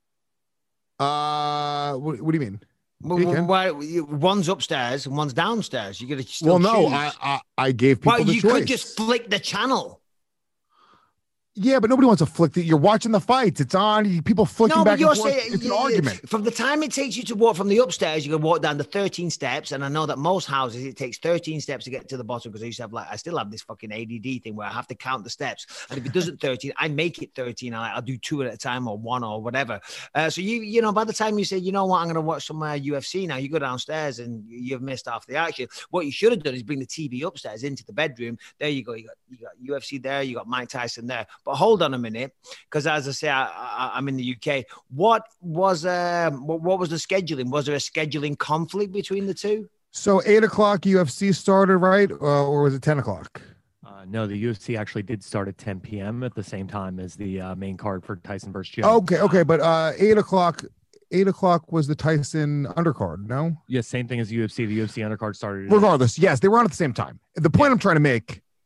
Speaker 7: Uh, what, what do you mean?
Speaker 6: Well,
Speaker 7: you
Speaker 6: why, one's upstairs and one's downstairs. You got to still
Speaker 7: Well, no,
Speaker 6: choose.
Speaker 7: I, I I gave people
Speaker 6: well,
Speaker 7: the
Speaker 6: you
Speaker 7: choice.
Speaker 6: could just flick the channel.
Speaker 7: Yeah, but nobody wants to flick the. You're watching the fights. It's on. People flicking
Speaker 6: No,
Speaker 7: back
Speaker 6: but you're
Speaker 7: and forth.
Speaker 6: saying
Speaker 7: It's an
Speaker 6: yeah,
Speaker 7: argument.
Speaker 6: From the time it takes you to walk from the upstairs, you can walk down the thirteen steps. And I know that most houses, it takes thirteen steps to get to the bottom because I used to have like, I still have this fucking A D D thing where I have to count the steps. And if it doesn't thirteen, I make it thirteen. I, I'll do two at a time or one or whatever. Uh, so, you you know, by the time you say, you know what, I'm going to watch some uh, U F C now, you go downstairs and you've missed half the action. What you should have done is bring the T V upstairs into the bedroom. There you go. You got, you got U F C there. You got Mike Tyson there. But hold on a minute. Because as I say, I, I, I'm in the U K. What was uh, what, what was the scheduling? Was there a scheduling conflict between the two?
Speaker 7: So eight o'clock U F C started, right? Uh, or was it ten o'clock?
Speaker 8: Uh, no, the U F C actually did start at ten p.m. at the same time as the uh, main card for Tyson versus Jones.
Speaker 7: Okay, okay, but uh, eight o'clock. Eight o'clock was the Tyson undercard. No.
Speaker 8: Yes, same thing as U F C. The U F C undercard started.
Speaker 7: Regardless, yes, they were on at the same time. The point yeah. I'm trying to make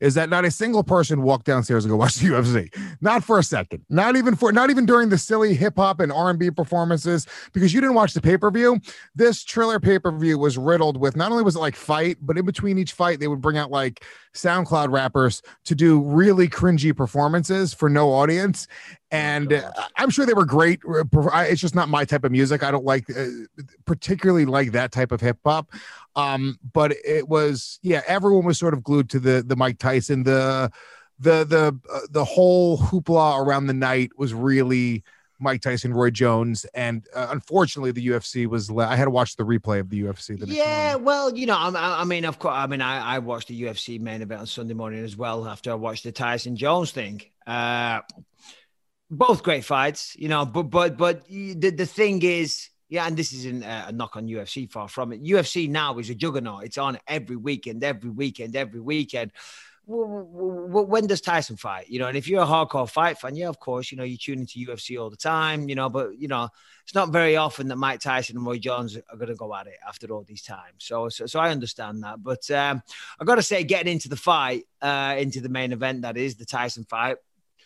Speaker 7: is that not a single person walked downstairs and go watch the U F C. Not for a second. Not even for not even during the silly hip hop and R and B performances, because you didn't watch the pay-per-view. This Triller pay-per-view was riddled with, not only was it like fight, but in between each fight, they would bring out like SoundCloud rappers to do really cringy performances for no audience. And uh, I'm sure they were great. It's just not my type of music. I don't like, uh, particularly like that type of hip hop. Um, but it was, yeah, everyone was sort of glued to the the Mike Tyson. The the the uh, the whole hoopla around the night was really Mike Tyson, Roy Jones, and uh, unfortunately, the U F C was. Le- I had to watch the replay of the U F C. The
Speaker 6: yeah,
Speaker 7: morning.
Speaker 6: well, you know, I, I mean, of course, I mean, I, I watched the U F C main event on Sunday morning as well after I watched the Tyson Jones thing. Uh, both great fights, you know, but but but the the thing is. Yeah, and this isn't a knock on U F C, far from it. U F C now is a juggernaut. It's on every weekend, every weekend, every weekend. When does Tyson fight? You know, and if you're a hardcore fight fan, yeah, of course, you know, you tune into U F C all the time, you know, but, you know, it's not very often that Mike Tyson and Roy Jones are going to go at it after all these times. So, so, so I understand that. But um, I got to say, getting into the fight, uh, into the main event, that is the Tyson fight,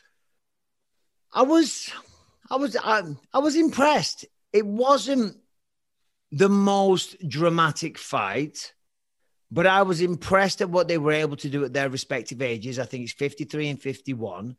Speaker 6: I was, I was, I, I was impressed. It wasn't the most dramatic fight, but I was impressed at what they were able to do at their respective ages. I think it's fifty-three and fifty-one.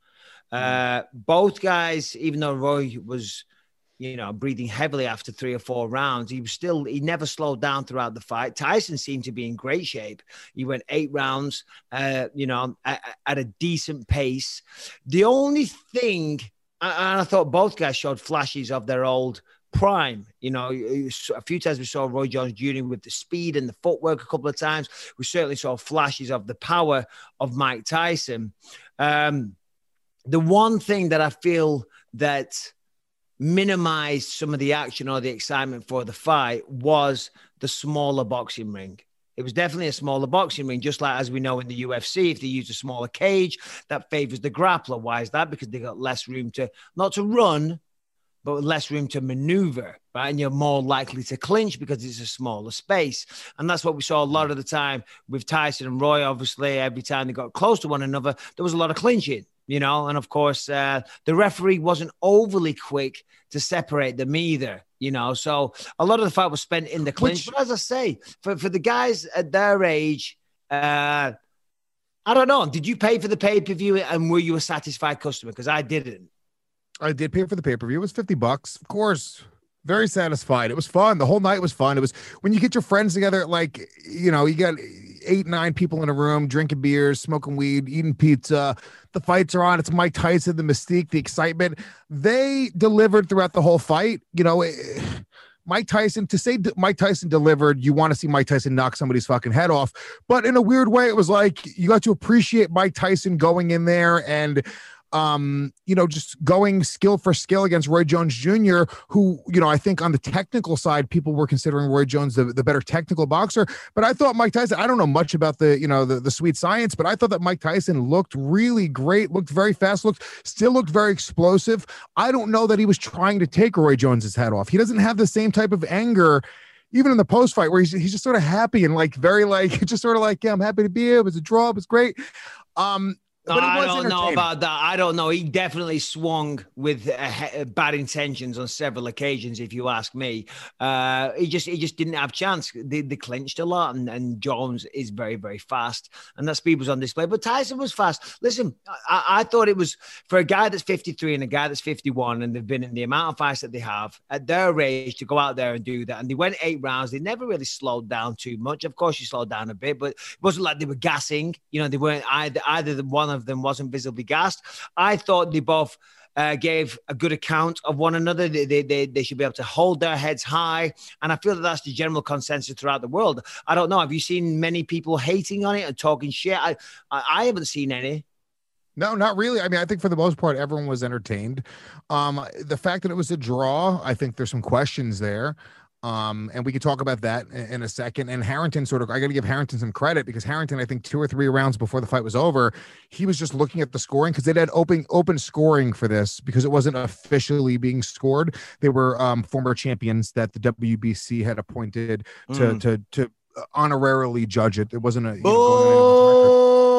Speaker 6: Uh, both guys, even though Roy was, you know, breathing heavily after three or four rounds, he was still, he never slowed down throughout the fight. Tyson seemed to be in great shape. He went eight rounds, uh, you know, at, at a decent pace. The only thing, and I thought both guys showed flashes of their old prime. You know, a few times we saw Roy Jones Junior with the speed and the footwork a couple of times. We certainly saw flashes of the power of Mike Tyson. Um, the one thing that I feel that minimized some of the action or the excitement for the fight was the smaller boxing ring. It was definitely a smaller boxing ring, just like as we know in the U F C, if they use a smaller cage, that favors the grappler. Why is that? Because they got less room to, not to run, but less room to maneuver, right? And you're more likely to clinch because it's a smaller space. And that's what we saw a lot of the time with Tyson and Roy. Obviously, every time they got close to one another, there was a lot of clinching, you know? And of course, uh, the referee wasn't overly quick to separate them either, you know? So a lot of the fight was spent in the clinch. Which, but as I say, for, for the guys at their age, uh, I don't know. Did you pay for the pay-per-view and were you a satisfied customer? Because I didn't.
Speaker 7: I did pay for the pay-per-view. It was fifty bucks. Of course, very satisfied. It was fun. The whole night was fun. It was when you get your friends together, like, you know, you got eight, nine people in a room, drinking beers, smoking weed, eating pizza. The fights are on. It's Mike Tyson, the mystique, the excitement. They delivered throughout the whole fight. You know, Mike Tyson, to say Mike Tyson delivered, you want to see Mike Tyson knock somebody's fucking head off. But in a weird way, it was like you got to appreciate Mike Tyson going in there and Um, you know, just going skill for skill against Roy Jones Junior, who, you know, I think on the technical side, people were considering Roy Jones the, the better technical boxer. But I thought Mike Tyson, I don't know much about the, you know, the, the sweet science, but I thought that Mike Tyson looked really great, looked very fast, looked, still looked very explosive. I don't know that he was trying to take Roy Jones's head off. He doesn't have the same type of anger, even in the post fight, where he's, he's just sort of happy and like very like, just sort of like, yeah, I'm happy to be here. It was a draw. It was great. Um,
Speaker 6: But I don't know about that. I don't know. He definitely swung with uh, bad intentions on several occasions, if you ask me. Uh, he just he just didn't have chance. They, they clinched a lot, and, and Jones is very, very fast, and that speed was on display. But Tyson was fast. Listen, I, I thought it was, for a guy that's fifty-three and a guy that's fifty-one, and they've been in the amount of fights that they have at their age to go out there and do that. And they went eight rounds. They never really slowed down too much. Of course, you slowed down a bit, but it wasn't like they were gassing. You know, they weren't either, either the one of them wasn't visibly gassed. I thought they both uh, gave a good account of one another. They, they, they, they should be able to hold their heads high. And I feel that that's the general consensus throughout the world. I don't know. Have you seen many people hating on it and talking shit? I, I, I haven't seen any.
Speaker 7: No, not really. I mean, I think for the most part, everyone was entertained. Um, the fact that it was a draw, I think there's some questions there. Um, and we could talk about that in, in a second. And Harrington sort of, I got to give Harrington some credit, because Harrington, I think two or three rounds before the fight was over, he was just looking at the scoring, because they had open open scoring for this, because it wasn't officially being scored. They were um, former champions that the W B C had appointed to mm. to to honorarily judge it. It wasn't a. You know,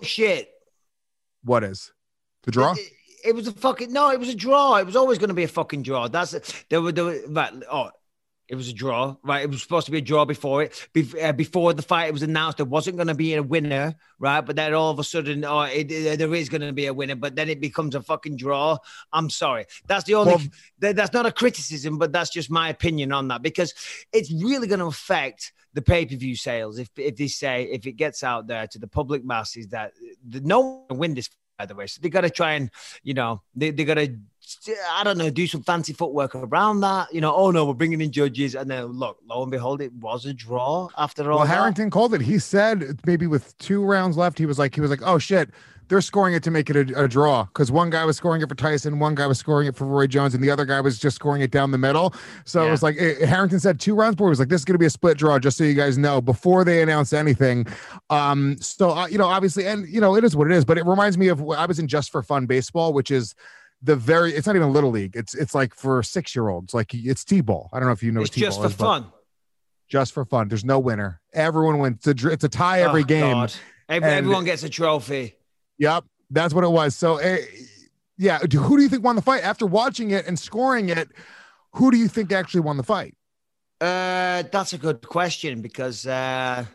Speaker 6: shit.
Speaker 7: What is the draw?
Speaker 6: It, it was a fucking no. It was a draw. It was always going to be a fucking draw. That's it. There were there were right. Oh. It was a draw, right? It was supposed to be a draw before it. Be- uh, before the fight, it was announced there wasn't going to be a winner, right? But then all of a sudden, oh, it, it, there is going to be a winner. But then it becomes a fucking draw. I'm sorry. That's the only. Well, th- that's not a criticism, but that's just my opinion on that because it's really going to affect the pay-per-view sales if if they say if it gets out there to the public masses that the, no one will win this. By the way, so they got to try and you know they they got to. I don't know, do some fancy footwork around that. You know, oh no, we're bringing in judges. And then look, lo and behold, it was a draw after all.
Speaker 7: Well,
Speaker 6: that.
Speaker 7: Harrington called it. He said maybe with two rounds left, he was like, he was like, oh shit, they're scoring it to make it a, a draw. Cause one guy was scoring it for Tyson, one guy was scoring it for Roy Jones, and the other guy was just scoring it down the middle. So yeah. It was like, it, Harrington said two rounds before. He was like, this is going to be a split draw, just so you guys know, before they announce anything. Um, so, uh, you know, obviously, and you know, it is what it is, but it reminds me of, I was in Just for Fun Baseball, which is, the very it's not even little league, it's it's like for six-year-olds, like it's t-ball. I don't know if you know
Speaker 6: it's
Speaker 7: what t-ball
Speaker 6: just for
Speaker 7: is,
Speaker 6: fun
Speaker 7: just for fun. There's no winner, everyone wins. It's a, it's a tie every oh, game.
Speaker 6: Every, everyone gets a trophy.
Speaker 7: Yep, that's what it was. So uh, yeah, who do you think won the fight after watching it and scoring it? Who do you think actually won the fight?
Speaker 6: Uh that's a good question because uh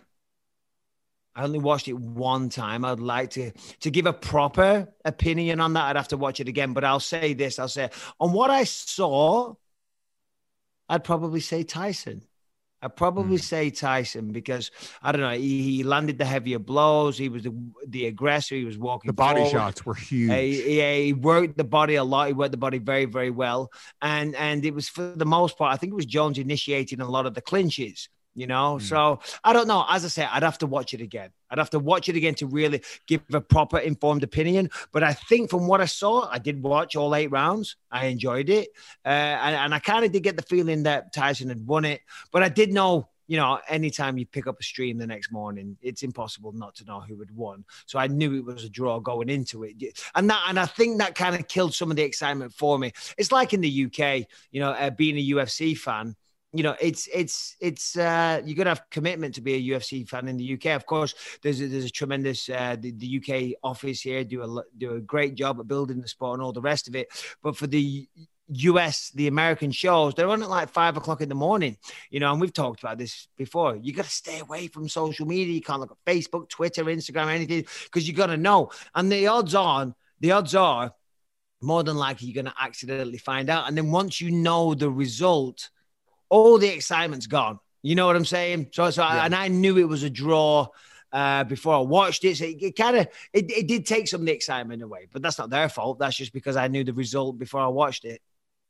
Speaker 6: I only watched it one time. I'd like to to give a proper opinion on that. I'd have to watch it again. But I'll say this. I'll say, on what I saw, I'd probably say Tyson. I'd probably mm. say Tyson because, I don't know, he, he landed the heavier blows. He was the, the aggressor. He was walking
Speaker 7: The body
Speaker 6: forward.
Speaker 7: shots were huge.
Speaker 6: Uh, he, he worked the body a lot. He worked the body very, very well. And, and it was, for the most part, I think it was Jones initiating a lot of the clinches. You know, mm. so I don't know. As I say, I'd have to watch it again. I'd have to watch it again to really give a proper informed opinion. But I think from what I saw, I did watch all eight rounds. I enjoyed it. Uh, and, and I kind of did get the feeling that Tyson had won it. But I did know, you know, anytime you pick up a stream the next morning, it's impossible not to know who had won. So I knew it was a draw going into it. And that, and I think that kind of killed some of the excitement for me. It's like in the U K, you know, uh, being a U F C fan. You know, it's it's it's uh, you got to have commitment to be a U F C fan in the U K. Of course, there's a, there's a tremendous uh, the, the U K office here do a do a great job at building the sport and all the rest of it. But for the U S, the American shows, they're on at like five o'clock in the morning. You know, and we've talked about this before. You got to stay away from social media. You can't look at Facebook, Twitter, Instagram, anything because you got to know. And the odds on, the odds are, more than likely you're going to accidentally find out. And then once you know the result, all the excitement's gone. You know what I'm saying? So, so, yeah. I, and I knew it was a draw uh, before I watched it. So it, it kind of, it, it did take some of the excitement away, but that's not their fault. That's just because I knew the result before I watched it.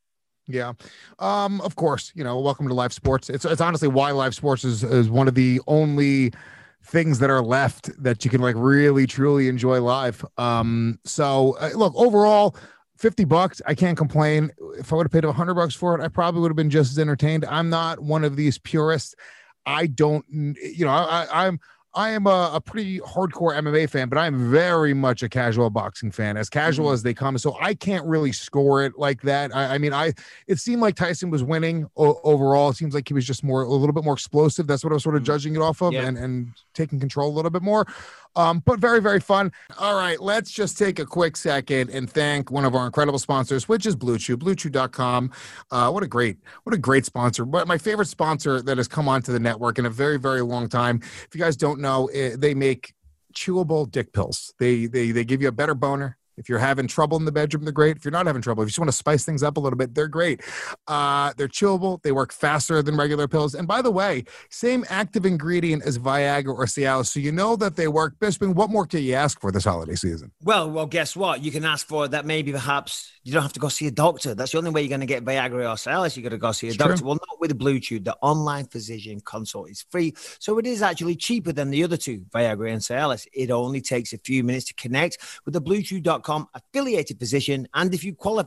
Speaker 7: Yeah. Um, of course, you know, welcome to live sports. It's, it's honestly why live sports is, is one of the only things that are left that you can like really, truly enjoy live. Um, so uh, look, overall, fifty bucks. I can't complain. If I would have paid a hundred bucks for it, I probably would have been just as entertained. I'm not one of these purists. I don't, you know, I, I'm, I am a, a pretty hardcore M M A fan, but I'm very much a casual boxing fan, as casual mm-hmm. as they come. So I can't really score it like that. I, I mean, I, it seemed like Tyson was winning o- overall. It seems like he was just more, a little bit more explosive. That's what I was sort of judging it off of yeah. and, and taking control a little bit more. Um, but very, very fun. All right, let's just take a quick second and thank one of our incredible sponsors, which is Blue Chew, blue chew dot com. Uh, what a great, what a great sponsor. But my favorite sponsor that has come onto the network in a very, very long time. If you guys don't know, it, they make chewable dick pills. They, they, they give you a better boner. If you're having trouble in the bedroom, they're great. If you're not having trouble, if you just want to spice things up a little bit, they're great. Uh, they're chewable. They work faster than regular pills. And by the way, same active ingredient as Viagra or Cialis. So you know that they work. Bisping, what more can you ask for this holiday season?
Speaker 6: Well, well, guess what? You can ask for that maybe perhaps you don't have to go see a doctor. That's the only way you're going to get Viagra or Cialis. You got to go see a
Speaker 7: it's
Speaker 6: doctor.
Speaker 7: True.
Speaker 6: Well, not with Blue Chew. The online physician consult is free. So it is actually cheaper than the other two, Viagra and Cialis. It only takes a few minutes to connect with the blue chew dot com affiliated physician. And if you qualify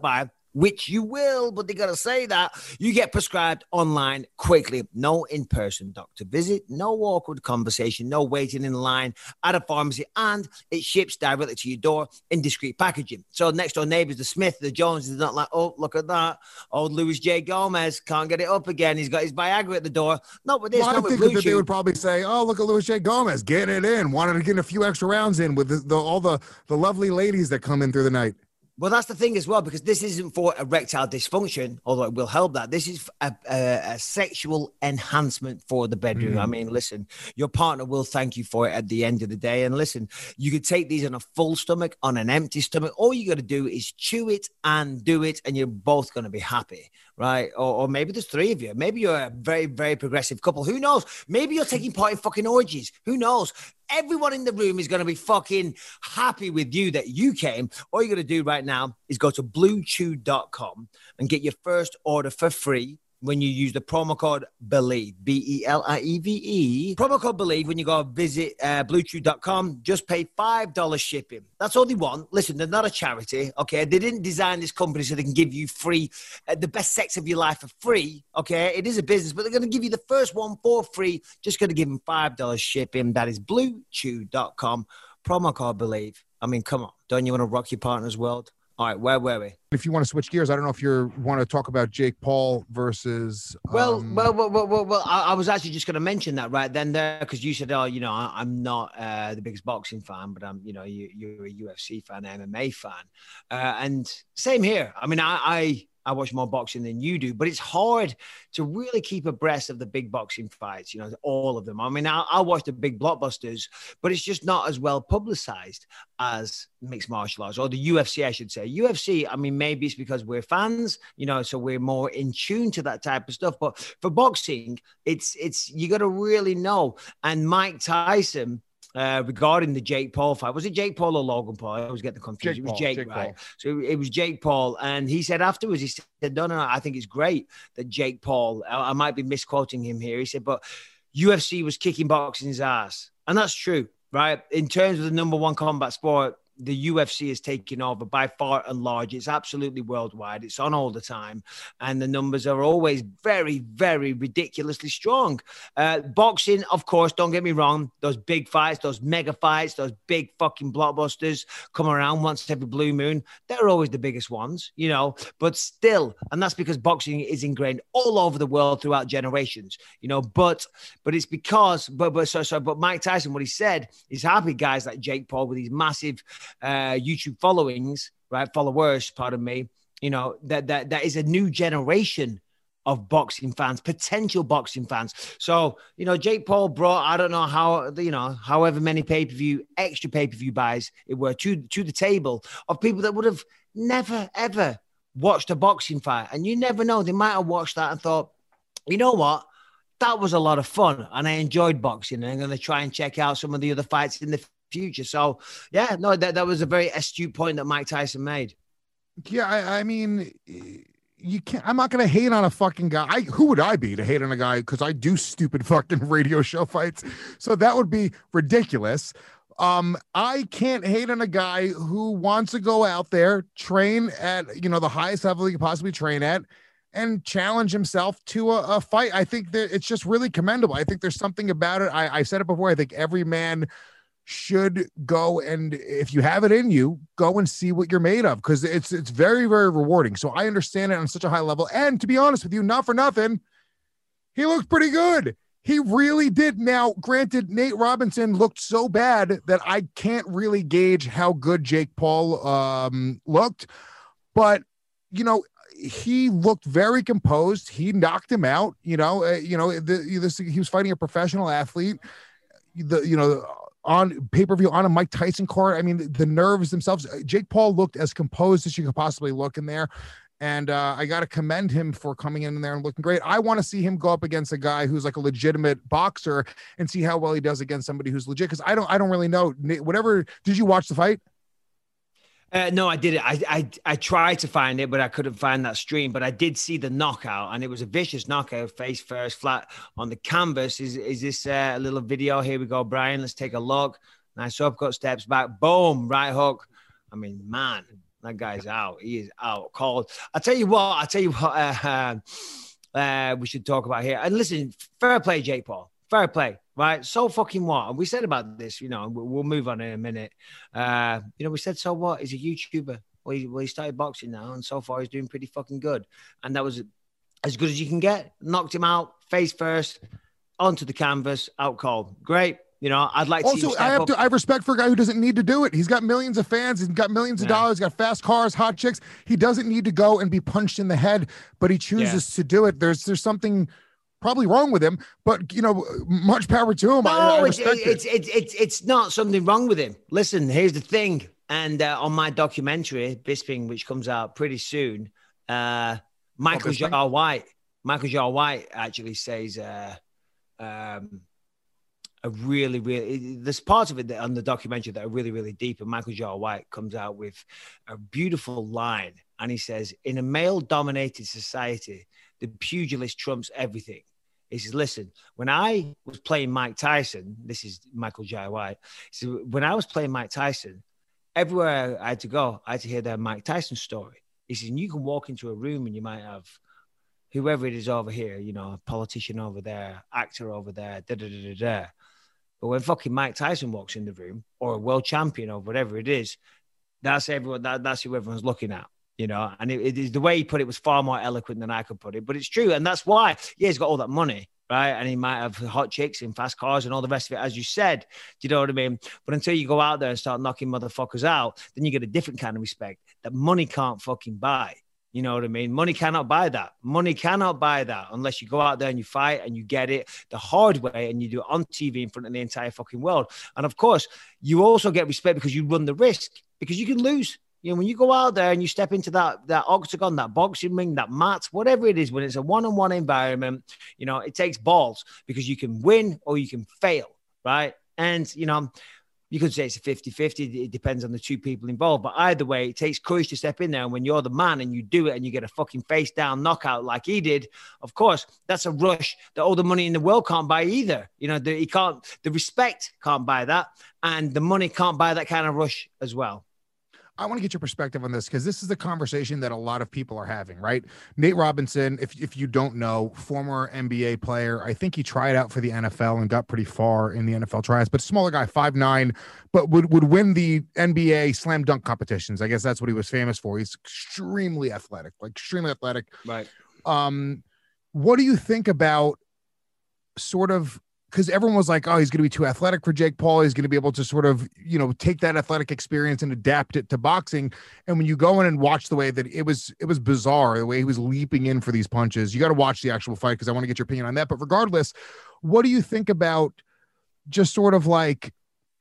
Speaker 6: which you will, but they got to say that, you get prescribed online quickly. No in-person doctor visit, no awkward conversation, no waiting in line at a pharmacy, and it ships directly to your door in discreet packaging. So next door neighbors, the Smith, the Joneses, not like, oh, look at that. Old Louis J. Gomez can't get it up again. He's got his Viagra at the door. Not with this,
Speaker 7: well,
Speaker 6: not
Speaker 7: I
Speaker 6: with
Speaker 7: think
Speaker 6: Blue
Speaker 7: that
Speaker 6: Chew.
Speaker 7: they would probably say, oh, look at Louis J. Gomez getting it in. Wanted to get a few extra rounds in with the, the, all the, the lovely ladies that come in through the night.
Speaker 6: Well, that's the thing as well, because this isn't for erectile dysfunction, although it will help that. This is a, a, a sexual enhancement for the bedroom. Mm. I mean, listen, your partner will thank you for it at the end of the day. And listen, you could take these on a full stomach, on an empty stomach. All you got to do is chew it and do it, and you're both going to be happy, right? Or, or maybe there's three of you. Maybe you're a very, very progressive couple. Who knows? Maybe you're taking part in fucking orgies. Who knows? Everyone in the room is going to be fucking happy with you that you came. All you got to do right now is go to blue chew dot com and get your first order for free when you use the promo code BELIEVE, B E L I E V E. Promo code BELIEVE when you go visit uh, blue chew dot com. Just pay five dollars shipping. That's all they want. Listen, they're not a charity, okay? They didn't design this company so they can give you free, uh, the best sex of your life for free, okay? It is a business, but they're going to give you the first one for free. Just going to give them five dollars shipping. That is blue chew dot com. Promo code BELIEVE. I mean, come on. Don't you want to rock your partner's world? All right, where were we?
Speaker 7: If you want to switch gears, I don't know if you want to talk about Jake Paul versus. Um...
Speaker 6: Well, well, well, well, well, well, I, I was actually just going to mention that right then there, because you said, oh, you know, I, I'm not uh, the biggest boxing fan, but I'm, you know, you, you're a U F C fan, M M A fan. Uh, and same here. I mean, I, I, I watch more boxing than you do, but it's hard to really keep abreast of the big boxing fights, you know, all of them. I mean, I, I watch the big blockbusters, but it's just not as well publicized as mixed martial arts, or the U F C, I should say. U F C, I mean, maybe it's because we're fans, you know, so we're more in tune to that type of stuff. But for boxing, it's, it's, you got to really know. And Mike Tyson, Uh, regarding the Jake Paul fight. Was it Jake Paul or Logan Paul? I always get the confusion.
Speaker 7: Jake
Speaker 6: it was
Speaker 7: Paul,
Speaker 6: Jake,
Speaker 7: Jake
Speaker 6: right?
Speaker 7: Paul.
Speaker 6: So it was Jake Paul. And he said afterwards, he said, no, no, no, I think it's great that Jake Paul, I, I might be misquoting him here. He said, but U F C was kicking boxing's ass. And that's true, right? In terms of the number one combat sport, the U F C is taking over by far and large. It's absolutely worldwide. It's on all the time. And the numbers are always very, very ridiculously strong. Uh, boxing, of course, don't get me wrong. Those big fights, those mega fights, those big fucking blockbusters come around once every blue moon. They're always the biggest ones, you know, but still, and that's because boxing is ingrained all over the world throughout generations, you know, but, but it's because, but, but, so, so, but Mike Tyson, what he said is happy guys like Jake Paul with these massive uh YouTube followings, right? Followers, pardon me. You know, that that that is a new generation of boxing fans, potential boxing fans. So, you know, Jake Paul brought, I don't know how, you know, however many pay-per-view, extra pay-per-view buys it were to, to the table of people that would have never, ever watched a boxing fight. And you never know, they might have watched that and thought, you know what? That was a lot of fun. And I enjoyed boxing. And I'm going to try and check out some of the other fights in the future. So yeah, no, that, that was a very astute point that Mike Tyson made.
Speaker 7: Yeah, I, I mean, you can't, I'm not going to hate on a fucking guy. I, who would I be to hate on a guy? Because I do stupid fucking radio show fights. So that would be ridiculous. Um, I can't hate on a guy who wants to go out there, train at, you know, the highest level he could possibly train at, and challenge himself to a, a fight. I think that it's just really commendable. I think there's something about it. I, I said it before. I think every man should go, and if you have it in you, go and see what you're made of, because it's it's very, very rewarding. So I understand it on such a high level. And to be honest with you, not for nothing, he looked pretty good. He really did. Now, granted, Nate Robinson looked so bad that I can't really gauge how good Jake Paul um, looked, but you know, he looked very composed. He knocked him out. You know, uh, you know, the, this, he was fighting a professional athlete. The you know. On pay-per-view on a Mike Tyson card. I mean, the, the nerves themselves. Jake Paul looked as composed as you could possibly look in there. And uh, I got to commend him for coming in there and looking great. I want to see him go up against a guy who's like a legitimate boxer and see how well he does against somebody who's legit. Cause I don't, I don't really know. Whatever. Did you watch the fight?
Speaker 6: Uh, no, I didn't. I, I I tried to find it, but I couldn't find that stream. But I did see the knockout, and it was a vicious knockout, face first, flat on the canvas. Is is this uh, a little video? Here we go, Brian. Let's take a look. Nice upcut, steps back, boom, right hook. I mean, man, That guy's out. He is out cold. I tell you what. I tell you what. Uh, uh, we should talk about here. And listen, fair play, Jake Paul. Fair play, right? So fucking what? And we said about this. You know, we'll move on in a minute. Uh, you know, we said so what? He's a YouTuber. Well, he, well, he started boxing now, and so far he's doing pretty fucking good. And that was as good as you can get. Knocked him out, face first, onto the canvas, out cold. Great. You know, I'd like to
Speaker 7: also, I have
Speaker 6: up.
Speaker 7: to, I have respect for a guy who doesn't need to do it. He's got millions of fans. He's got millions of yeah. dollars. He's got fast cars, hot chicks. He doesn't need to go and be punched in the head, but he chooses yeah. to do it. There's, there's something probably wrong with him, but you know, much power to him.
Speaker 6: No,
Speaker 7: I, I
Speaker 6: it's,
Speaker 7: respect
Speaker 6: it's,
Speaker 7: it.
Speaker 6: it's, it's, it's not something wrong with him. Listen, here's the thing. And uh, on my documentary, Bisping, which comes out pretty soon, uh, Michael oh, Jar White, Michael Jar White actually says, uh, um, a really, really, there's parts of it that on the documentary that are really, really deep. And Michael Jar White comes out with a beautiful line. And he says, in a male-dominated society, the pugilist trumps everything. He says, listen, when I was playing Mike Tyson, this is Michael Jar White. He says, when I was playing Mike Tyson, everywhere I had to go, I had to hear their Mike Tyson story. He says, and you can walk into a room and you might have whoever it is over here, you know, a politician over there, actor over there, da da da da da. But when fucking Mike Tyson walks in the room, or a world champion, or whatever it is, that's everyone. That, that's who everyone's looking at, you know. And it, it is the way he put it was far more eloquent than I could put it. But it's true, and that's why. Yeah, he's got all that money, right? And he might have hot chicks and fast cars and all the rest of it, as you said. Do you know what I mean? But until you go out there and start knocking motherfuckers out, then you get a different kind of respect that money can't fucking buy. You know what I mean? Money cannot buy that. Money cannot buy that unless you go out there and you fight and you get it the hard way and you do it on T V in front of the entire fucking world. And of course, you also get respect because you run the risk, because you can lose. You know, when you go out there and you step into that, that octagon, that boxing ring, that mat, whatever it is, when it's a one-on-one environment, you know, it takes balls because you can win or you can fail, right? And, you know, you could say it's a fifty-fifty. It depends on the two people involved. But either way, it takes courage to step in there. And when you're the man and you do it and you get a fucking face down knockout like he did, of course, that's a rush that all the money in the world can't buy either. You know, the, he can't, the respect can't buy that. And the money can't buy that kind of rush as well.
Speaker 7: I want to get your perspective on this because this is the conversation that a lot of people are having, right? Nate Robinson, if if you don't know, former N B A player. I think he tried out for the N F L and got pretty far in the N F L tryouts, but smaller guy, five nine, but would, would win the N B A slam dunk competitions. I guess that's what he was famous for. He's extremely athletic, like extremely athletic.
Speaker 6: Right.
Speaker 7: Um, what do you think about sort of, because everyone was like, oh, he's going to be too athletic for Jake Paul. He's going to be able to sort of, you know, take that athletic experience and adapt it to boxing. And when you go in and watch the way that it was, it was bizarre, the way he was leaping in for these punches. You got to watch the actual fight because I want to get your opinion on that. But regardless, what do you think about just sort of like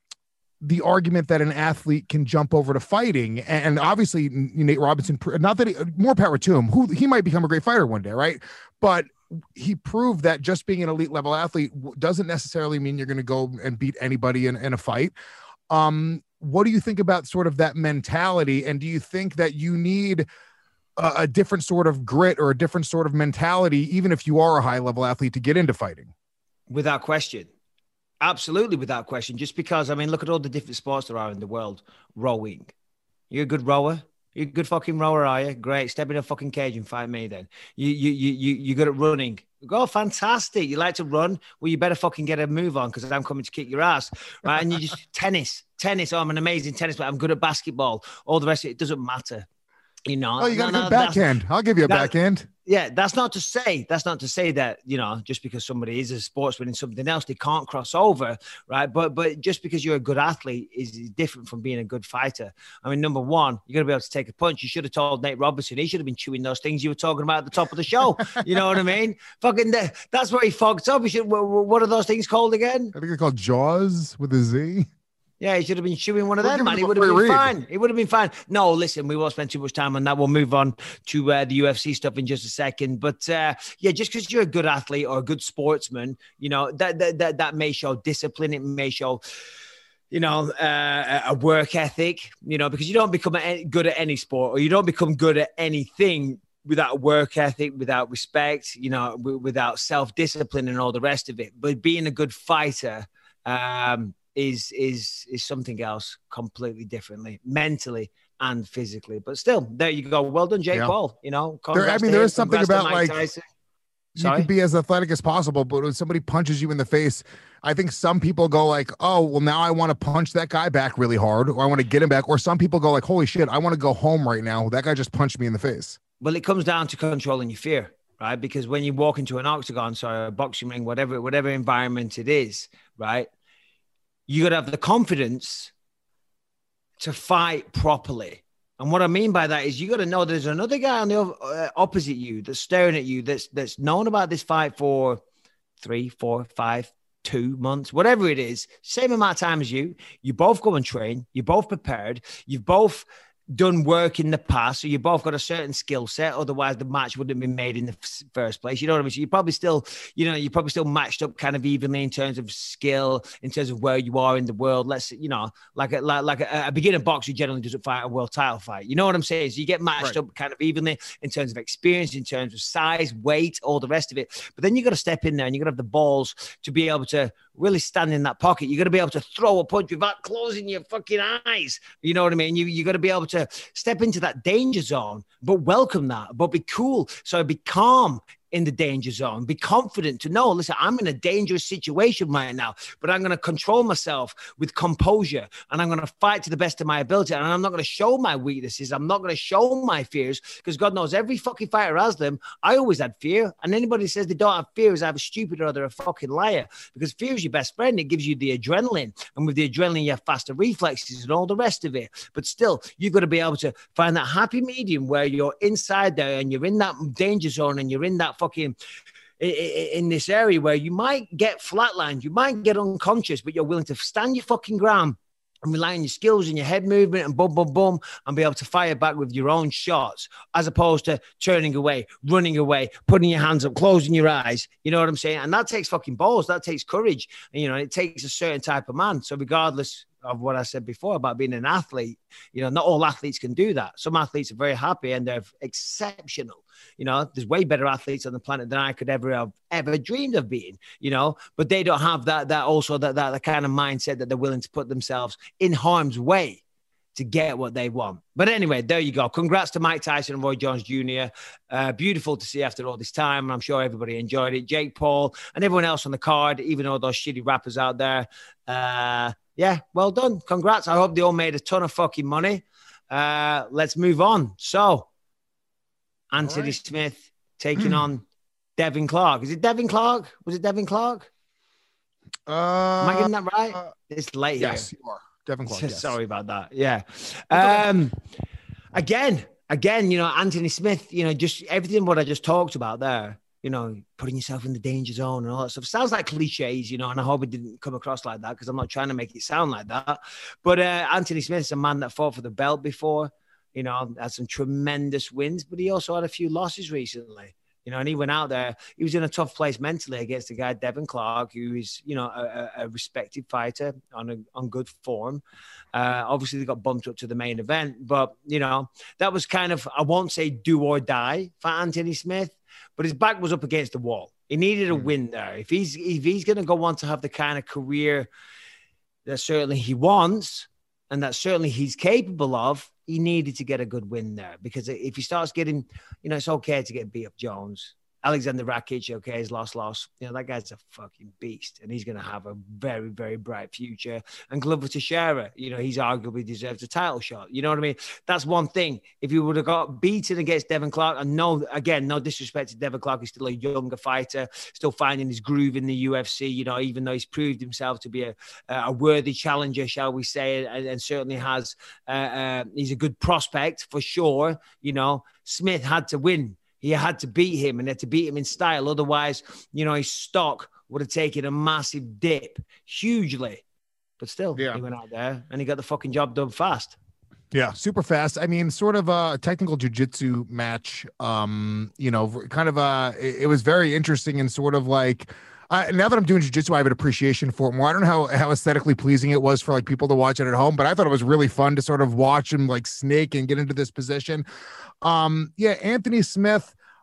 Speaker 7: the argument that an athlete can jump over to fighting? And obviously Nate Robinson, not that he, more power to him, who he might become a great fighter one day, right? But he proved that just being an elite level athlete doesn't necessarily mean you're going to go and beat anybody in, in a fight. Um, what do you think about sort of that mentality? And do you think that you need a, a different sort of grit or a different sort of mentality, even if you are a high level athlete, to get into fighting?
Speaker 6: Without question. Absolutely. Without question. Just because, I mean, look at all the different sports there are in the world. Rowing. You're a good rower. You're a good fucking rower, are you? Great. Step in a fucking cage and fight me then. You, you, you, you, you're good at running. Go, fantastic. You like to run? Well, you better fucking get a move on because I'm coming to kick your ass, right? And you just, tennis, tennis. Oh, I'm an amazing tennis player. I'm good at basketball. All the rest of it, it doesn't matter. You know?
Speaker 7: Oh, you got
Speaker 6: no,
Speaker 7: a good
Speaker 6: no,
Speaker 7: backhand. I'll give you a
Speaker 6: that,
Speaker 7: backhand.
Speaker 6: Yeah, that's not to say, that's not to say that, you know, just because somebody is a sportsman in something else, they can't cross over, right? But but just because you're a good athlete is different from being a good fighter. I mean, number one, you got to be able to take a punch. You should have told Nate Robinson. He should have been chewing those things you were talking about at the top of the show. You know what I mean? Fucking, that's where he fucked up. He should, what are those things called again?
Speaker 7: I think they're called Jaws with a Z.
Speaker 6: Yeah, he should have been chewing one of
Speaker 7: We'll
Speaker 6: them, man. He would have been fine. He would have been fine. No, listen, we won't spend too much time on that. We'll move on to uh, the U F C stuff in just a second. But uh, yeah, just because you're a good athlete or a good sportsman, you know, that that that, that may show discipline. It may show, you know, uh, a work ethic, you know, because you don't become good at any sport or you don't become good at anything without work ethic, without respect, you know, without self-discipline and all the rest of it. But being a good fighter, um, is is is something else completely differently, mentally and physically. But still, there you go. Well done, Jake
Speaker 7: Yeah.
Speaker 6: Paul. You know,
Speaker 7: There, I
Speaker 6: congrats
Speaker 7: mean,
Speaker 6: to
Speaker 7: there
Speaker 6: him,
Speaker 7: is something
Speaker 6: congrats to
Speaker 7: about
Speaker 6: Mike
Speaker 7: like
Speaker 6: Tyson.
Speaker 7: you
Speaker 6: Sorry?
Speaker 7: can be as athletic as possible, but when somebody punches you in the face, I think some people go like, oh, well, now I want to punch that guy back really hard, or I want to get him back. Or some people go like, holy shit, I want to go home right now. That guy just punched me in the face.
Speaker 6: Well, it comes down to controlling your fear, right? Because when you walk into an octagon, sorry, a boxing ring, whatever, whatever environment it is, right? You got to have the confidence to fight properly. And what I mean by that is you got to know there's another guy on the uh, opposite you that's staring at you, that's that's known about this fight for three, four, five, two months, whatever it is, same amount of time as you. You both go and train. You're both prepared. You've both done work in the past, so you both got a certain skill set. Otherwise, the match wouldn't have been made in the f- first place. You know what I mean? So you probably still, you know, you probably still matched up kind of evenly in terms of skill, in terms of where you are in the world. Let's, you know, like a, like, like a, a beginner boxer generally doesn't fight a world title fight. You know what I'm saying? So you get matched
Speaker 7: Right.
Speaker 6: up kind of evenly in terms of experience, in terms of size, weight, all the rest of it. But then you got to step in there and you got to have the balls to be able to really stand in that pocket. You got to be able to throw a punch without closing your fucking eyes. You know what I mean? You you got to be able to step into that danger zone, but welcome that, but be cool. So be calm in the danger zone. Be confident to know, listen, I'm in a dangerous situation right now, but I'm going to control myself with composure and I'm going to fight to the best of my ability. And I'm not going to show my weaknesses. I'm not going to show my fears because God knows every fucking fighter has them. I always had fear. And anybody who says they don't have fear is either stupid or they're a fucking liar, because fear is your best friend. It gives you the adrenaline. And with the adrenaline, you have faster reflexes and all the rest of it. But still, you've got to be able to find that happy medium where you're inside there and you're in that danger zone and you're in that fucking in this area where you might get flatlined, you might get unconscious, but you're willing to stand your fucking ground and rely on your skills and your head movement and boom, boom, boom, and be able to fire back with your own shots, as opposed to turning away, running away, putting your hands up, closing your eyes. You know what I'm saying? And that takes fucking balls. That takes courage. And, you know, it takes a certain type of man. So regardless of what I said before about being an athlete, you know, not all athletes can do that. Some athletes are very happy and they're exceptional. You know, there's way better athletes on the planet than I could ever have ever dreamed of being, you know, but they don't have that, that also that, that, that kind of mindset that they're willing to put themselves in harm's way to get what they want. But anyway, there you go. Congrats to Mike Tyson and Roy Jones Junior Uh, beautiful to see after all this time. And I'm sure everybody enjoyed it. Jake Paul and everyone else on the card, even all those shitty rappers out there. Uh, yeah, well done. Congrats. I hope they all made a ton of fucking money. Uh, let's move on. So, Anthony right. Smith taking on Devin Clark. Is it Devin Clark? Was it Devin Clark?
Speaker 7: Uh,
Speaker 6: Am I getting that right?
Speaker 7: Uh,
Speaker 6: it's late
Speaker 7: yes,
Speaker 6: here.
Speaker 7: you are. Devin Clark. Yes.
Speaker 6: Sorry about that. Yeah. Um, again, again, you know, Anthony Smith, you know, just everything what I just talked about there, you know, putting yourself in the danger zone and all that stuff. Sounds like cliches, you know, and I hope it didn't come across like that because I'm not trying to make it sound like that. But uh, Anthony Smith's a man that fought for the belt before. You know, had some tremendous wins, but he also had a few losses recently. You know, and he went out there. He was in a tough place mentally against the guy, Devin Clark, who is, you know, a, a respected fighter on a, on good form. Uh, obviously, they got bumped up to the main event. But, you know, that was kind of, I won't say do or die for Anthony Smith, but his back was up against the wall. He needed a mm. win there. If he's, if he's going to go on to have the kind of career that certainly he wants and that certainly he's capable of, he needed to get a good win there, because if he starts getting, you know, it's okay to get beat up Jones. Alexander Rakic, okay, his loss, loss. You know, that guy's a fucking beast, and he's going to have a very, very bright future. And Glover Teixeira, you know, he's arguably deserves a title shot. You know what I mean? That's one thing. If he would have got beaten against Devin Clark, and no, again, no disrespect to Devin Clark, he's still a younger fighter, still finding his groove in the U F C, you know, even though he's proved himself to be a, a worthy challenger, shall we say, and, and certainly has, uh, uh, he's a good prospect for sure. You know, Smith had to win. He had to beat him and had to beat him in style. Otherwise, you know, his stock would have taken a massive dip, hugely. But still, yeah. He went out there and he got the fucking job done fast.
Speaker 7: Yeah, super fast. I mean, sort of a technical jiu-jitsu match. Um, you know, kind of a, it, it was very interesting and sort of like, Uh, now that I'm doing jiu-jitsu, I have an appreciation for it more. I don't know how, how aesthetically pleasing it was for like people to watch it at home, but I thought it was really fun to sort of watch him like snake and get into this position. Um, yeah, Anthony Smith,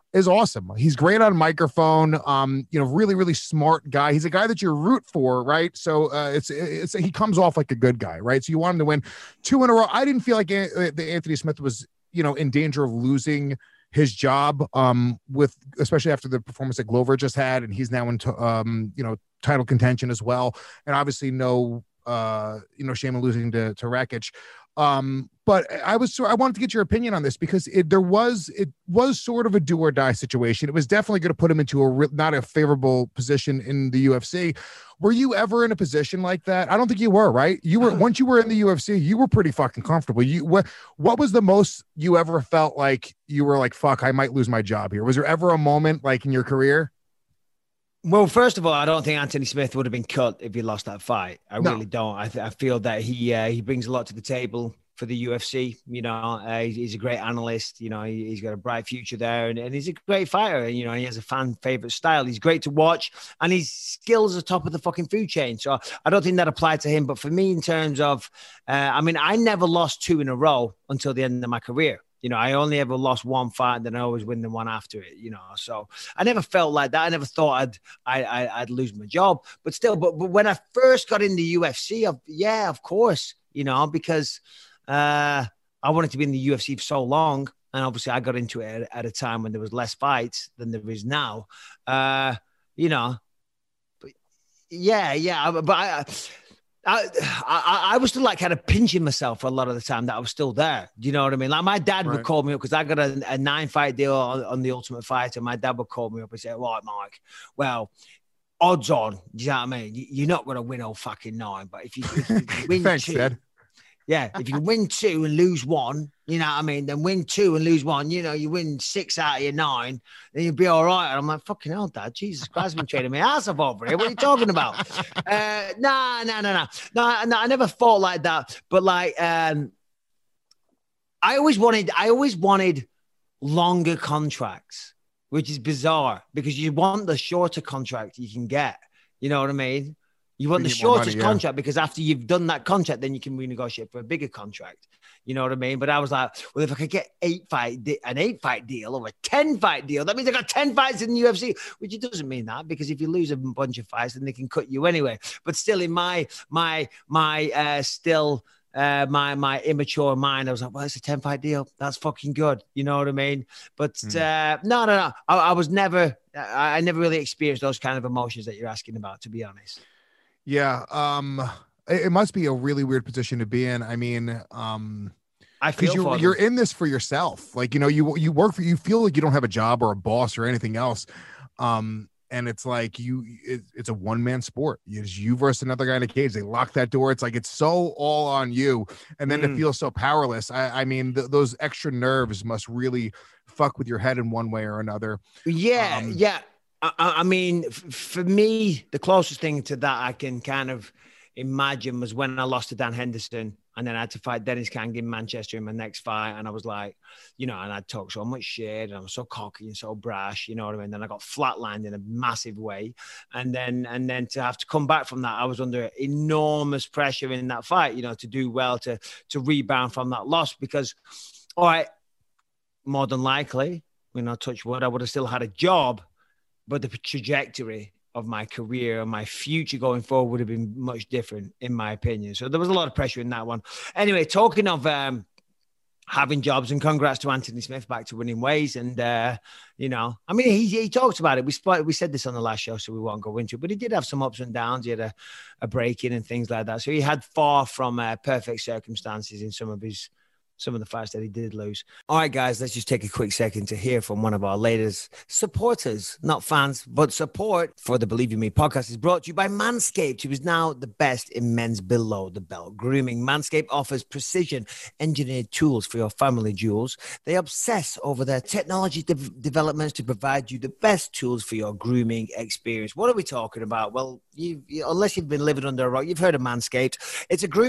Speaker 7: is awesome. He's great on microphone. Um, you know, really, really smart guy. He's a guy that you root for, right? So uh, it's it's he comes off like a good guy, right? So you want him to win two in a row. I didn't feel like a- the Anthony Smith was, you know, in danger of losing his job, um, with especially after the performance that Glover just had, and he's now into um, you know, title contention as well, and obviously no, uh, you know, shame in losing to to Rakic. Um, but I was so I wanted to get your opinion on this because it there was it was sort of a do or die situation. It was definitely going to put him into a re- not a favorable position in the U F C. Were you ever in a position like that? I don't think you were, right? You were once you were in the U F C, you were pretty fucking comfortable. You what what was the most you ever felt like you were like, fuck, I might lose my job here? Was there ever a moment like in your career?
Speaker 6: Well, first of all, I don't think Anthony Smith would have been cut if he lost that fight. I
Speaker 7: No.
Speaker 6: really don't. I, th- I feel that he uh, he brings a lot to the table for the U F C. You know, uh, he's, he's a great analyst. You know, he, he's got a bright future there, and, and he's a great fighter. You know, he has a fan favorite style. He's great to watch, and his skills are top of the fucking food chain. So I don't think that applied to him. But for me, in terms of, uh, I mean, I never lost two in a row until the end of my career. You know, I only ever lost one fight, and then I always win the one after it. You know, so I never felt like that. I never thought I'd I, I, I'd lose my job. But still, but but when I first got in the U F C, I've, yeah, of course, you know, because uh, I wanted to be in the U F C for so long, and obviously I got into it at, at a time when there was less fights than there is now. Uh, you know, but yeah, yeah, but I. I, I, I was still like kind of pinching myself for a lot of the time that I was still there. Do you know what I mean? Like my dad
Speaker 7: Right.
Speaker 6: would call me up because I got a, a nine fight deal on, on the Ultimate Fighter. My dad would call me up and say, right, Mike, well, odds on, do you know what I mean? You- You're not going to win all fucking nine, but if you, if you win
Speaker 7: Thanks,
Speaker 6: two,
Speaker 7: Dad.
Speaker 6: yeah, if you win two and lose one, you know what I mean? Then win two and lose one, you know, you win six out of your nine, then you'll be all right. And I'm like, fucking hell, Dad, Jesus Christ, I've been trading my ass off over here. What are you talking about? uh, nah, nah, nah, nah. No, no, I never thought like that. But like, um, I always wanted, I always wanted longer contracts, which is bizarre because you want the shorter contract you can get. You know what I mean? You want
Speaker 7: You
Speaker 6: the
Speaker 7: get more money,
Speaker 6: shortest
Speaker 7: yeah.
Speaker 6: contract because after you've done that contract, then you can renegotiate for a bigger contract. You know what I mean? But I was like, well, if I could get eight fight, de- an eight fight deal or a ten fight deal, that means I got ten fights in the U F C, which it doesn't mean that because if you lose a bunch of fights, then they can cut you anyway. But still, in my my my uh, still. Uh, my my immature mind, I was like, well, it's a ten fight deal. That's fucking good. You know what I mean? But
Speaker 7: Mm.
Speaker 6: uh, no, no, no. I, I was never, I, I never really experienced those kind of emotions that you're asking about, to be honest.
Speaker 7: Yeah. Um, it, it must be a really weird position to be in. I mean, um,
Speaker 6: I feel
Speaker 7: because you're
Speaker 6: for them.
Speaker 7: you're in this for yourself. Like, you know, you you work for you feel like you don't have a job or a boss or anything else. Um, and it's like you it, it's a one-man sport. It's you versus another guy in a cage. They lock that door. It's like it's so all on you. And then to
Speaker 6: Mm.
Speaker 7: feel so powerless. I, I mean, th- those extra nerves must really fuck with your head in one way or another.
Speaker 6: Yeah,
Speaker 7: Um,
Speaker 6: yeah. I, I I mean, f- for me, the closest thing to that I can kind of imagine was when I lost to Dan Henderson, and then I had to fight Dennis Kang in Manchester in my next fight, and I was like, you know, and I talked so much shit, and I was so cocky and so brash, you know what I mean? Then I got flatlined in a massive way, and then and then to have to come back from that, I was under enormous pressure in that fight, you know, to do well, to to rebound from that loss, because, all right, more than likely, you know, touch wood, I would have still had a job, but the trajectory of my career and my future going forward would have been much different, in my opinion. So there was a lot of pressure in that one. Anyway, talking of um, having jobs, and congrats to Anthony Smith back to winning ways. And, uh, you know, I mean, he, he talked about it. We sp- we said this on the last show, so we won't go into it, but he did have some ups and downs. He had a, a break in and things like that. So he had far from uh, perfect circumstances in some of his some of the fights that he did lose. All right, guys, let's just take a quick second to hear from one of our latest supporters, not fans, but support for the Believe in Me podcast is brought to you by Manscaped, who is now the best in men's below the belt grooming. Manscaped offers precision engineered tools for your family jewels. They obsess over their technology de- developments to provide you the best tools for your grooming experience. What are we talking about? Well, you, you, unless you've been living under a rock, you've heard of Manscaped. It's a groomer.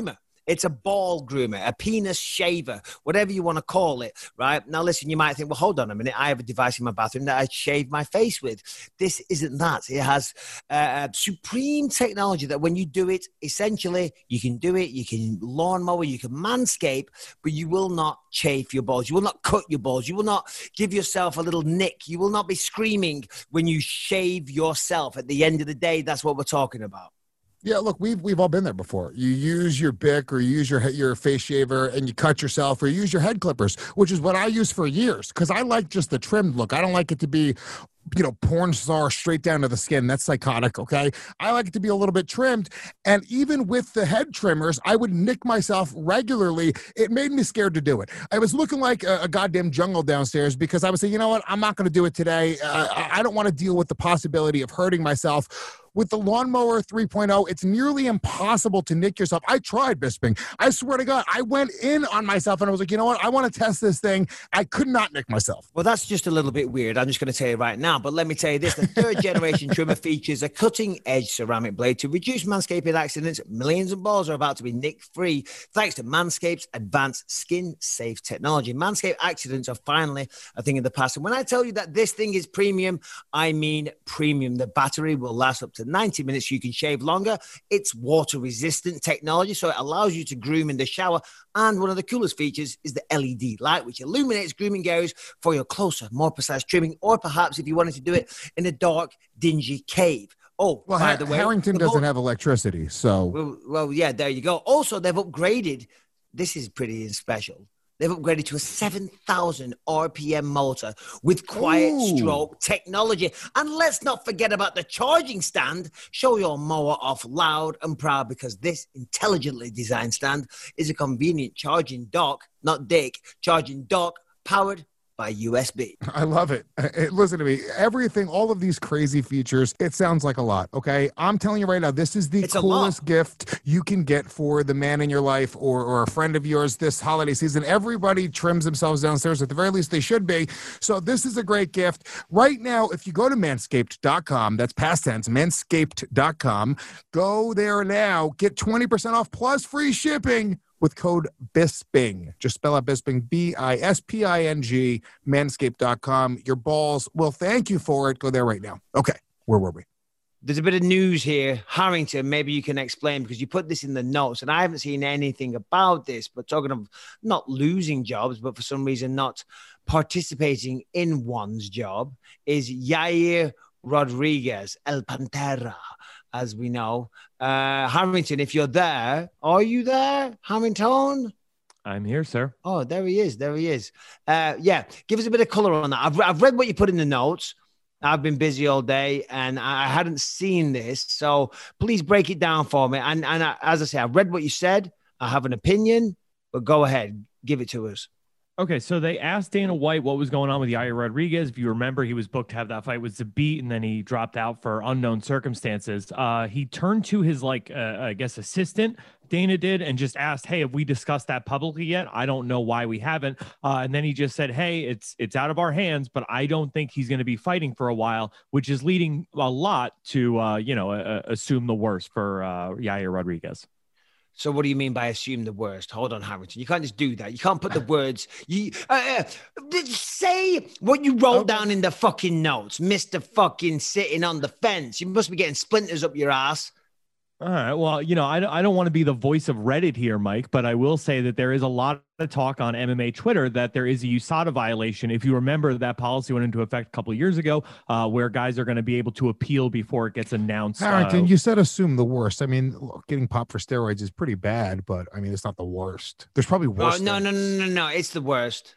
Speaker 6: It's a ball groomer, a penis shaver, whatever you want to call it, right? Now, listen, you might think, well, hold on a minute. I have a device in my bathroom that I shave my face with. This isn't that. It has uh, supreme technology that when you do it, essentially, you can do it. You can lawnmower, you can manscape, but you will not chafe your balls. You will not cut your balls. You will not give yourself a little nick. You will not be screaming when you shave yourself. At the end of the day, that's what we're talking about.
Speaker 7: Yeah, look, we've we've all been there before. You use your Bic or you use your your face shaver and you cut yourself, or you use your head clippers, which is what I use for years because I like just the trimmed look. I don't like it to be, you know, porn star straight down to the skin. That's psychotic, okay? I like it to be a little bit trimmed. And even with the head trimmers, I would nick myself regularly. It made me scared to do it. I was looking like a, a goddamn jungle downstairs because I would say, you know what? I'm not going to do it today. Uh, I, I don't want to deal with the possibility of hurting myself. With the Lawnmower three point oh, it's nearly impossible to nick yourself. I tried, Bisping. I swear to God, I went in on myself and I was like, you know what? I want to test this thing. I could not nick myself.
Speaker 6: Well, that's just a little bit weird. I'm just going to tell you right now. But let me tell you this. The third generation trimmer features a cutting-edge ceramic blade to reduce manscaping accidents. Millions of balls are about to be nick-free thanks to Manscaped's advanced skin-safe technology. Manscaped accidents are finally a thing of the past. And when I tell you that this thing is premium, I mean premium. The battery will last up to ninety minutes. You can shave longer. It's water-resistant technology, so it allows you to groom in the shower. And one of the coolest features is the L E D light, which illuminates grooming areas for your closer, more precise trimming, or perhaps if you wanted to do it in a dark, dingy cave. Oh,
Speaker 7: well,
Speaker 6: by
Speaker 7: ha-
Speaker 6: the way,
Speaker 7: Harrington
Speaker 6: the
Speaker 7: doesn't
Speaker 6: mo-
Speaker 7: have electricity, so.
Speaker 6: Well, well, yeah, there you go. Also, they've upgraded. This is pretty special. They've upgraded to a seven thousand R P M motor with quiet
Speaker 7: Ooh.
Speaker 6: stroke technology. And let's not forget about the charging stand. Show your mower off loud and proud because this intelligently designed stand is a convenient charging dock, not dick, charging dock powered by U S B.
Speaker 7: I love it. It. Listen to me. Everything, all of these crazy features, it sounds like a lot, okay? I'm telling you right now, this is the
Speaker 6: It's a
Speaker 7: coolest
Speaker 6: lot.
Speaker 7: gift you can get for the man in your life or, or a friend of yours this holiday season. Everybody trims themselves downstairs. At the very least, they should be. So this is a great gift. Right now, if you go to manscaped dot com, that's past tense, manscaped dot com, go there now. Get twenty percent off plus free shipping with code Bisping. Just spell out Bisping, B I S P I N G, manscaped dot com. Your balls will thank you for it. Go there right now. Okay, where were we?
Speaker 6: There's a bit of news here. Harrington, maybe you can explain because you put this in the notes and I haven't seen anything about this, but talking of not losing jobs, but for some reason not participating in one's job is Yair Rodriguez, El Pantera, as we know. Uh, Harrington, if you're there, are you there, Harrington?
Speaker 8: I'm here, sir.
Speaker 6: Oh, there he is. There he is. Uh, yeah, give us a bit of color on that. I've, I've read what you put in the notes. I've been busy all day and I hadn't seen this. So please break it down for me. And, and I, as I say, I've read what you said. I have an opinion, but go ahead. Give it to us.
Speaker 8: Okay, so they asked Dana White what was going on with Yair Rodriguez. If you remember, he was booked to have that fight with Zabit, and then he dropped out for unknown circumstances. Uh, he turned to his, like, uh, I guess, assistant, Dana did, and just asked, hey, have we discussed that publicly yet? I don't know why we haven't. Uh, and then he just said, hey, it's it's out of our hands, but I don't think he's going to be fighting for a while, which is leading a lot to, uh, you know, uh, assume the worst for uh, Yair Rodriguez.
Speaker 6: So what do you mean by assume the worst? Hold on, Harrington. You can't just do that. You can't put the words. You uh, uh, say what you wrote
Speaker 7: Okay.
Speaker 6: down in the fucking notes, Mister Fucking sitting on the fence. You must be getting splinters up your ass.
Speaker 8: All right. Well, you know, I, I don't want to be the voice of Reddit here, Mike, but I will say that there is a lot of talk on M M A Twitter that there is a U S A D A violation. If you remember, that policy went into effect a couple of years ago, uh, where guys are going to be able to appeal before it gets announced.
Speaker 7: Harrington,
Speaker 8: uh,
Speaker 7: you said assume the worst. I mean, look, getting popped for steroids is pretty bad, but I mean, it's not the worst. There's probably
Speaker 6: Oh,
Speaker 7: worse.
Speaker 6: no, no,
Speaker 7: things.
Speaker 6: no, no, no. It's the worst.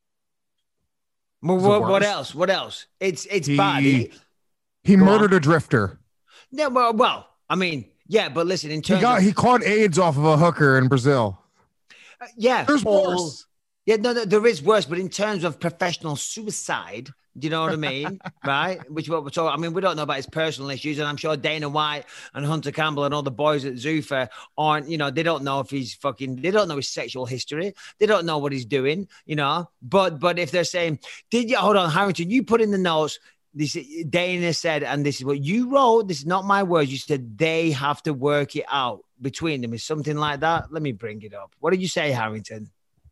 Speaker 6: Well,
Speaker 7: It's the
Speaker 6: what, what
Speaker 7: worst?
Speaker 6: else? What else? It's it's
Speaker 7: He-
Speaker 6: bad. It-
Speaker 7: He
Speaker 6: Go
Speaker 7: murdered a drifter.
Speaker 6: no, well, well, I mean, yeah, but listen, in
Speaker 7: He
Speaker 6: terms
Speaker 7: got
Speaker 6: of,
Speaker 7: he caught AIDS off of a hooker in Brazil.
Speaker 6: uh, yeah,
Speaker 7: There's
Speaker 6: all-
Speaker 7: worse.
Speaker 6: Yeah, no, no, there is worse, but in terms of professional suicide, do you know what I mean? Right? Which what we're talking. I mean, we don't know about his personal issues, and I'm sure Dana White and Hunter Campbell and all the boys at Zuffa aren't, you know, they don't know if he's fucking, they don't know his sexual history, they don't know what he's doing, you know. But but if they're saying, did you hold on, Harrington? You put in the notes. This Dana said, and this is what you wrote. This is not my words. You said they have to work it out. between them is something like that. Let me bring it up. What did you say, Harrington?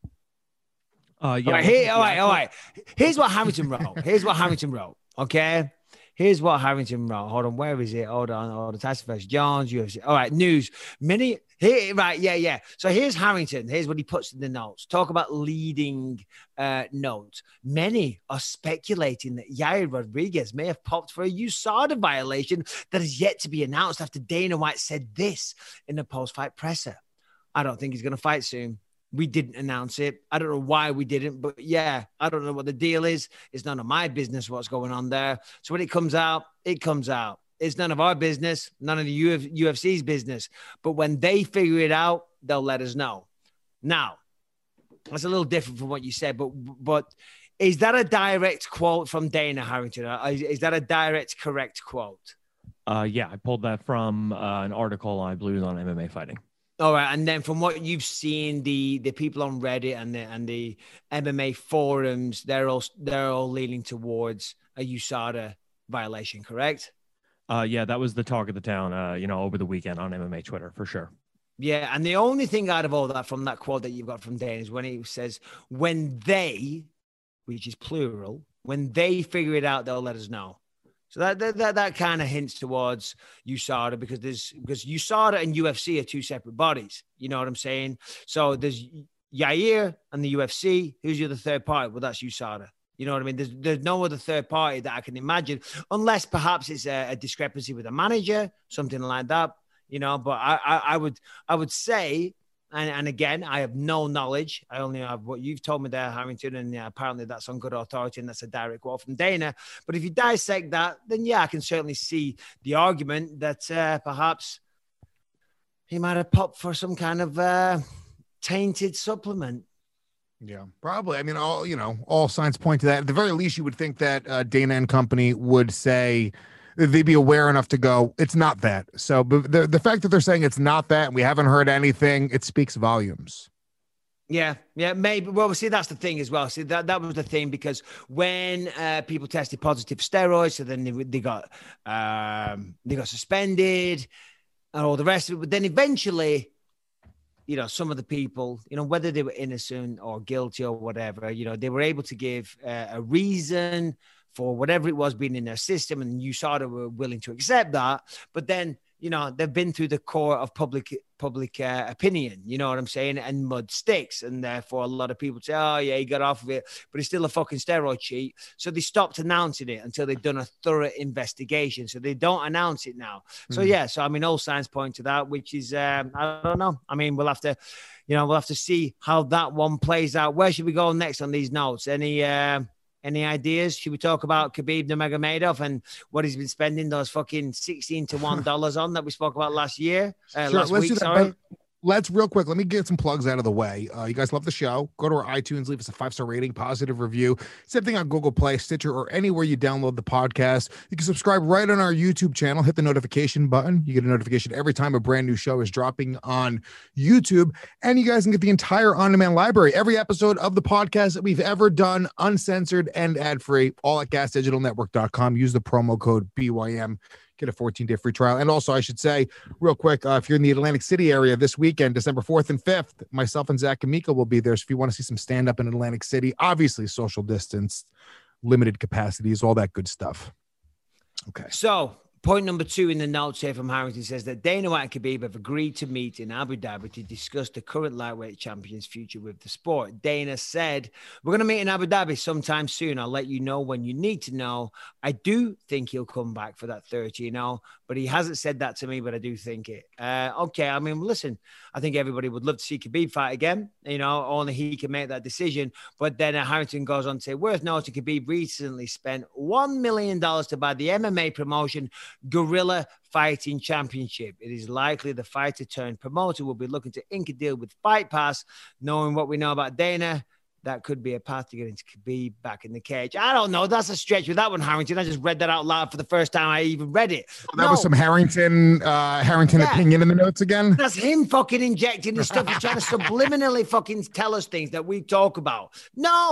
Speaker 8: Uh, yeah.
Speaker 6: All right, here, all right, all right. Here's what Harrington wrote. Here's what Harrington wrote. Okay. Here's what Harrington wrote. Hold on. Where is it? Hold on. Hold on. Tyson versus Jones, U F C. All right. News. Many. Here, right. Yeah. Yeah. So here's Harrington. Here's what he puts in the notes. Talk about leading uh, notes. Many are speculating that Yair Rodriguez may have popped for a U S A D A violation that is yet to be announced after Dana White said this in the post-fight presser. I don't think he's going to fight soon. We didn't announce it. I don't know why we didn't, but yeah, I don't know what the deal is. It's none of my business what's going on there. So when it comes out, it comes out. It's none of our business, none of the U F C's business. But when they figure it out, they'll let us know. Now, that's a little different from what you said, but but is that a direct quote from Dana, Harrington? Is that a direct, correct quote?
Speaker 8: Uh, yeah, I pulled that from uh, an article I believe on M M A Fighting.
Speaker 6: All right, and then from what you've seen, the the people on Reddit and the and the M M A forums, they're all they're all leaning towards a U S A D A violation, correct?
Speaker 8: Uh, yeah, that was the talk of the town. Uh, you know, over the weekend on M M A Twitter for sure.
Speaker 6: Yeah, and the only thing out of all that from that quote that you've got from Dana is when he says, "When they," which is plural, when they figure it out, they'll let us know. So that that that, that kind of hints towards U S A D A because there's because U S A D A and U F C are two separate bodies. You know what I'm saying? So there's Yair and the U F C. Who's the other third party? Well, that's U S A D A. You know what I mean? There's there's no other third party that I can imagine, unless perhaps it's a, a discrepancy with a manager, something like that. You know, but I I, I would I would say. And, and again, I have no knowledge. I only have what you've told me there, Harrington, and yeah, apparently that's on good authority, and that's a direct quote from Dana. But if you dissect that, then yeah, I can certainly see the argument that uh, perhaps he might have popped for some kind of uh, tainted supplement.
Speaker 7: Yeah, probably. I mean, all you know, all signs point to that. At the very least, you would think that uh, Dana and company would say they'd be aware enough to go, it's not that. So but the, the fact that they're saying it's not that and we haven't heard anything, it speaks volumes.
Speaker 6: Yeah, yeah, maybe. Well, see, that's the thing as well. See, that, that was the thing because when uh, people tested positive for steroids, so then they, they got um, they got suspended and all the rest of it. But then eventually, you know, some of the people, you know, whether they were innocent or guilty or whatever, you know, they were able to give uh, a reason for whatever it was being in their system, and U S A D A were willing to accept that. But then, you know, they've been through the core of public public uh, opinion, you know what I'm saying, and mud sticks. And therefore, a lot of people say, oh, yeah, he got off of it, but he's still a fucking steroid cheat. So they stopped announcing it until they've done a thorough investigation. So they don't announce it now. Mm-hmm. So, yeah, so, I mean, all signs point to that, which is, um, I don't know. I mean, we'll have to, you know, we'll have to see how that one plays out. Where should we go next on these notes? Any... Uh, Any ideas? Should we talk about Khabib Nurmagomedov and what he's been spending those fucking sixteen to one dollars on that we spoke about last year? Uh,
Speaker 7: sure,
Speaker 6: last
Speaker 7: let's
Speaker 6: week,
Speaker 7: do that.
Speaker 6: sorry.
Speaker 7: But let's real quick. Let me get some plugs out of the way. Uh, you guys love the show. Go to our iTunes, leave us a five-star rating, positive review. Same thing on Google Play, Stitcher, or anywhere you download the podcast. You can subscribe right on our YouTube channel. Hit the notification button. You get a notification every time a brand new show is dropping on YouTube. And you guys can get the entire on-demand library, every episode of the podcast that we've ever done, uncensored and ad-free, all at gas digital network dot com. Use the promo code B Y M. Get a fourteen-day free trial. And also, I should say, real quick, uh, if you're in the Atlantic City area this weekend, December fourth and fifth, myself and Zach and Mika will be there. So if you want to see some stand-up in Atlantic City, obviously social distance, limited capacities, all that good stuff. Okay.
Speaker 6: So, point number two in the notes here from Harrington says that Dana White and Khabib have agreed to meet in Abu Dhabi to discuss the current lightweight champion's future with the sport. Dana said, we're going to meet in Abu Dhabi sometime soon. I'll let you know when you need to know. I do think he'll come back for that thirty, you know, but he hasn't said that to me, but I do think it. Uh, okay, I mean, listen, I think everybody would love to see Khabib fight again. You know, only he can make that decision. But then uh, Harrington goes on to say, worth noting, Khabib recently spent one million dollars to buy the M M A promotion Guerrilla Fighting Championship. It is likely the fighter turned promoter will be looking to ink a deal with Fight Pass. Knowing what we know about Dana, that could be a path to get into Khabib back in the cage. I don't know. That's a stretch with that one, Harrington. I just read that out loud for the first time I even read it.
Speaker 7: Well, that
Speaker 6: no.
Speaker 7: was some Harrington uh, Harrington
Speaker 6: Yeah.
Speaker 7: opinion in the notes again.
Speaker 6: That's him fucking injecting his stuff. He's trying to subliminally fucking tell us things that we talk about. No.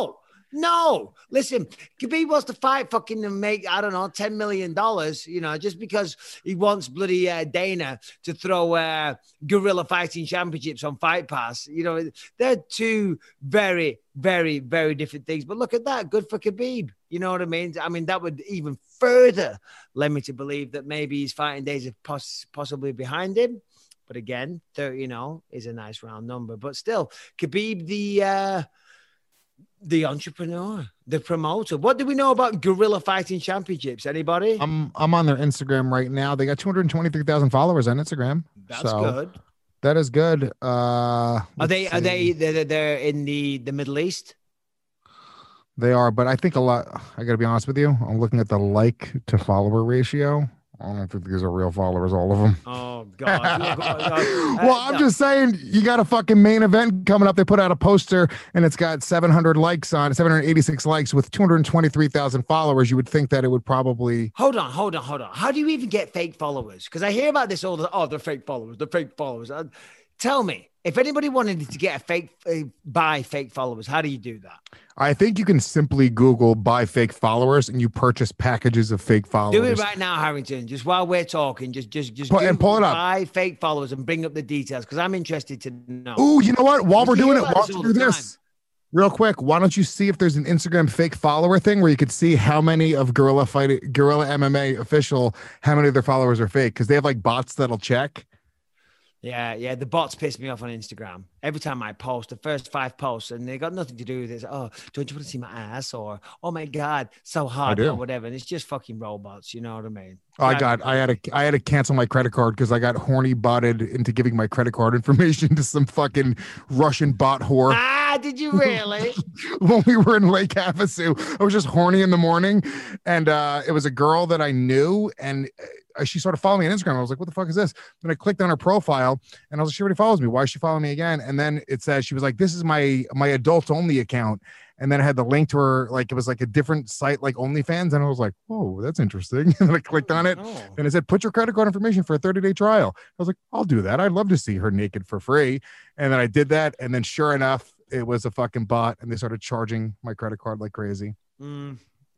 Speaker 6: No, listen, Khabib wants to fight fucking and make, I don't know, ten million dollars, you know, just because he wants bloody uh, Dana to throw uh, guerrilla fighting championships on Fight Pass. You know, they're two very, very, very different things. But look at that. Good for Khabib. You know what I mean? I mean, that would even further led me to believe that maybe his fighting days are poss- possibly behind him. But again, thirty, you know, is a nice round number. But still, Khabib, the... Uh, The entrepreneur, the promoter. What do we know about Guerrilla Fighting Championships? Anybody?
Speaker 7: I'm I'm on their Instagram right now. They got two hundred twenty-three thousand followers on Instagram.
Speaker 6: That's
Speaker 7: so
Speaker 6: good.
Speaker 7: That is good. Uh,
Speaker 6: are they?
Speaker 7: see.
Speaker 6: Are they? They're, they're in the the Middle East.
Speaker 7: They are, but I think a lot. I got to be honest with you. I'm looking at the like to follower ratio. I don't think these are real followers, all of them.
Speaker 6: Oh, God.
Speaker 7: Well, I'm just saying, you got a fucking main event coming up. They put out a poster, and it's got seven hundred likes on it, seven hundred eighty-six likes with two hundred twenty-three thousand followers. You would think that it would probably...
Speaker 6: Hold on, hold on, hold on. How do you even get fake followers? Because I hear about this all the... Oh, they're fake followers. They're fake followers. Uh, tell me, if anybody wanted to get a fake... Uh, buy fake followers, how do you do that?
Speaker 7: I think you can simply Google buy fake followers and you purchase packages of fake followers.
Speaker 6: Do it right now, Harrington. Just while we're talking, just just just
Speaker 7: pull, and pull it up.
Speaker 6: Buy fake followers and bring up the details because I'm interested to know.
Speaker 7: Oh, you know what? While
Speaker 6: We
Speaker 7: we're doing
Speaker 6: hear
Speaker 7: it,
Speaker 6: about
Speaker 7: while
Speaker 6: this
Speaker 7: we
Speaker 6: all
Speaker 7: do
Speaker 6: the
Speaker 7: this, real quick, why don't you see if there's an Instagram fake follower thing where you could see how many of Guerrilla Fight, Guerrilla M M A official, how many of their followers are fake? Because they have like bots that'll check.
Speaker 6: Yeah, yeah. The bots piss me off on Instagram. Every time I post, the first five posts, and they got nothing to do with this. Oh, don't you want to see my ass? Or, oh my God, so hot, or whatever. And it's just fucking robots. You know what I mean?
Speaker 7: Oh, I got, I had to, I had to cancel my credit card because I got horny botted into giving my credit card information to some fucking Russian bot whore.
Speaker 6: Ah, did you really?
Speaker 7: When we were in Lake Havasu, I was just horny in the morning, and uh, it was a girl that I knew, and uh, she started following me on Instagram. I was like, "What the fuck is this?" Then I clicked on her profile, and I was like, "She already follows me. Why is she following me again?" And then it says she was like, "This is my my adult only account." And then I had the link to her, like it was like a different site, like OnlyFans. And I was like, "Oh, that's interesting." And then I clicked on it.
Speaker 6: Oh.
Speaker 7: And it said, "Put your credit card information for a thirty day trial." I was like, "I'll do that. I'd love to see her naked for free." And then I did that. And then sure enough, it was a fucking bot. And they started charging my credit card like crazy.
Speaker 6: Mm.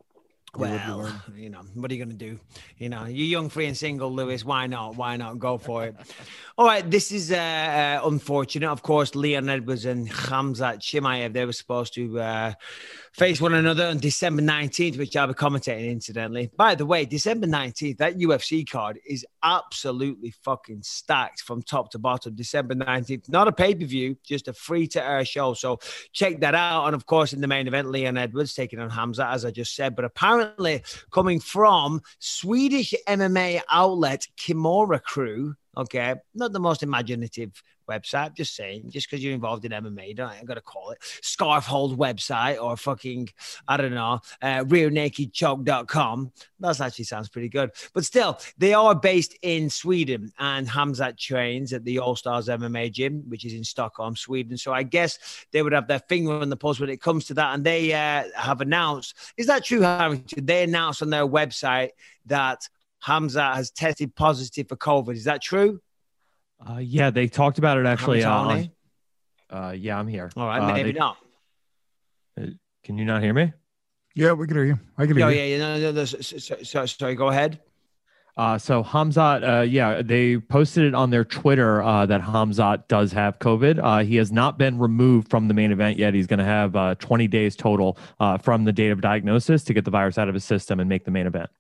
Speaker 6: Well, you know, what are you going to do? You know, you're young, free and single, Lewis. Why not? Why not go for it? All right. This is uh, uh, unfortunate. Of course, Leon Edwards and Khamzat Chimaev, they were supposed to uh, face one another on December nineteenth, which I'll be commentating, incidentally. By the way, December nineteenth, that U F C card is absolutely fucking stacked from top to bottom. December nineteenth, not a pay-per-view, just a free-to-air show. So check that out. And of course, in the main event, Leon Edwards taking on Khamzat, as I just said. But apparently coming from Swedish M M A outlet Kimura Crew, okay, not the most imaginative website, just saying, just because you're involved in M M A, you don't I gotta call it Scarfhold website or fucking, I don't know, uh, rear naked choke dot com. That actually sounds pretty good. But still, they are based in Sweden, and Khamzat trains at the All Stars M M A gym, which is in Stockholm, Sweden. So I guess they would have their finger on the pulse when it comes to that. And they uh, have announced, is that true, Harrington? They announced on their website that Khamzat has tested positive for COVID. Is that true?
Speaker 8: Uh, yeah, they talked about it actually. Uh,
Speaker 6: on,
Speaker 8: uh, yeah, I'm here.
Speaker 6: All right,
Speaker 8: uh,
Speaker 6: maybe
Speaker 8: they,
Speaker 6: not.
Speaker 8: Uh, can you not hear me?
Speaker 7: Yeah, we can hear you. I can hear
Speaker 6: oh,
Speaker 7: you.
Speaker 6: yeah, yeah, no, no, no, so, so, so, sorry, go ahead.
Speaker 8: Uh, so Khamzat, uh, yeah, they posted it on their Twitter uh, that Khamzat does have COVID. Uh, he has not been removed from the main event yet. He's going to have uh, twenty days total uh, from the date of diagnosis to get the virus out of his system and make the main event.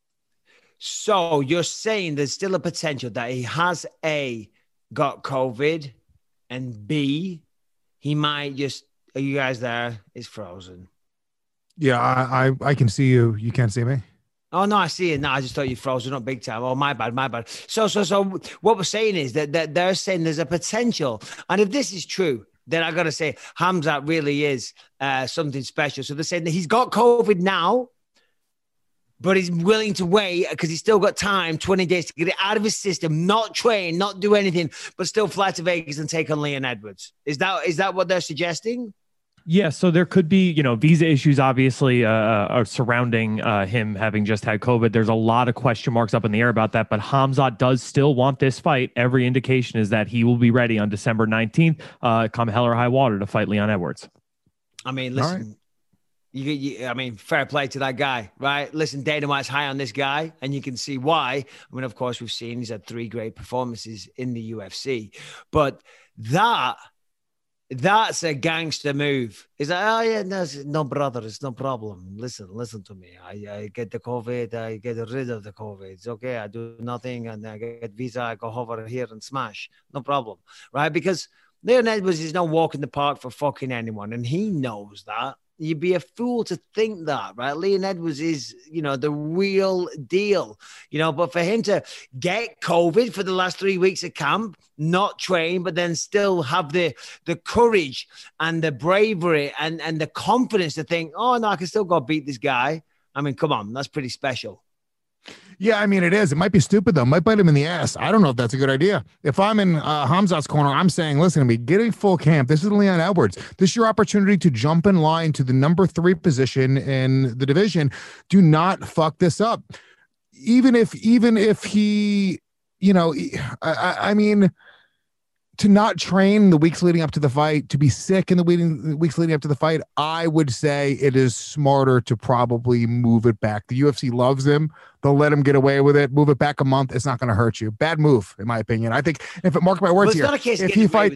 Speaker 6: So you're saying there's still a potential that he has A, got COVID, and B, he might just, are you guys there? It's frozen.
Speaker 7: Yeah, I, I, I can see you. You can't see me.
Speaker 6: Oh, no, I see it now. I just thought you frozen up big time. Oh, my bad, my bad. So, so, so what we're saying is that, that they're saying there's a potential. And if this is true, then I got to say Khamzat really is uh, something special. So they're saying that he's got COVID now, but he's willing to wait because he's still got time, twenty days to get it out of his system, not train, not do anything, but still fly to Vegas and take on Leon Edwards. Is that is that what they're suggesting?
Speaker 8: Yeah, so there could be, you know, visa issues, obviously, uh, are surrounding uh, him having just had COVID. There's a lot of question marks up in the air about that, but Khamzat does still want this fight. Every indication is that he will be ready on December nineteenth, uh, come hell or high water, to fight Leon Edwards.
Speaker 6: I mean, listen, You, you, I mean, fair play to that guy, right? Listen, Dana White's high on this guy, and you can see why. I mean, of course, we've seen he's had three great performances in the U F C, but that that's a gangster move. He's like, oh yeah, no, no, brother, it's no problem. Listen, listen to me. I, I get the COVID, I get rid of the COVID. It's okay. I do nothing, and I get visa. I go over here and smash. No problem, right? Because Leon Edwards is not walking the park for fucking anyone, and he knows that. You'd be a fool to think that, right? Leon Edwards is, you know, the real deal, you know, but for him to get COVID for the last three weeks of camp, not train, but then still have the the courage and the bravery and, and the confidence to think, oh, no, I can still go beat this guy. I mean, come on, that's pretty special.
Speaker 7: Yeah, I mean, it is. It might be stupid, though. It might bite him in the ass. I don't know if that's a good idea. If I'm in uh, Hamzat's corner, I'm saying, listen to me, getting full camp. This is Leon Edwards. This is your opportunity to jump in line to the number three position in the division. Do not fuck this up. Even if, even if he, you know, I, I mean, to not train the weeks leading up to the fight, to be sick in the weeks leading up to the fight, I would say it is smarter to probably move it back. The U F C loves him. They'll let him get away with it. Move it back a month. It's not going to hurt you. Bad move, in my opinion. I think if it, mark my words
Speaker 6: well, it's
Speaker 7: here,
Speaker 6: not a case
Speaker 7: if
Speaker 6: he
Speaker 7: he fight,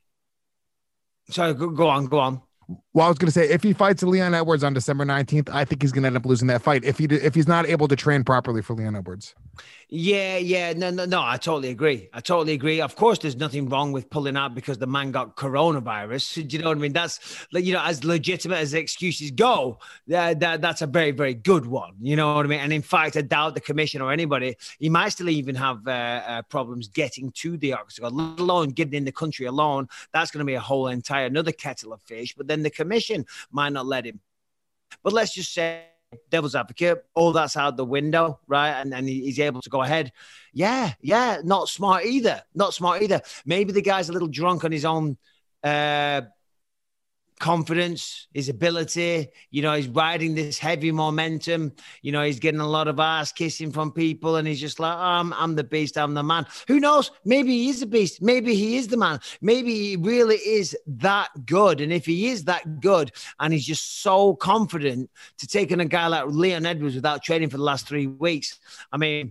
Speaker 6: sorry, go, go on, go on.
Speaker 7: Well, I was going to say, if he fights Leon Edwards on December nineteenth, I think he's going to end up losing that fight if he if he's not able to train properly for Leon Edwards.
Speaker 6: Yeah, yeah, no, no, no. I totally agree. I totally agree. Of course, there's nothing wrong with pulling out because the man got coronavirus. Do you know what I mean? That's, you know, as legitimate as the excuses go, that, that that's a very, very good one. You know what I mean? And in fact, I doubt the commission or anybody, he might still even have uh, uh, problems getting to the octagon, let alone getting in the country alone. That's going to be a whole entire another kettle of fish. But then the commission might not let him. But let's just say, devil's advocate, all that's out the window, right? And and he's able to go ahead. Yeah, yeah, not smart either. Not smart either. Maybe the guy's a little drunk on his own uh, confidence, his ability. You know, he's riding this heavy momentum. You know, he's getting a lot of ass kissing from people, and he's just like, oh, I'm, I'm the beast, I'm the man. Who knows? Maybe he is the beast. Maybe he is the man. Maybe he really is that good. And if he is that good, and he's just so confident to take on a guy like Leon Edwards without training for the last three weeks, I mean,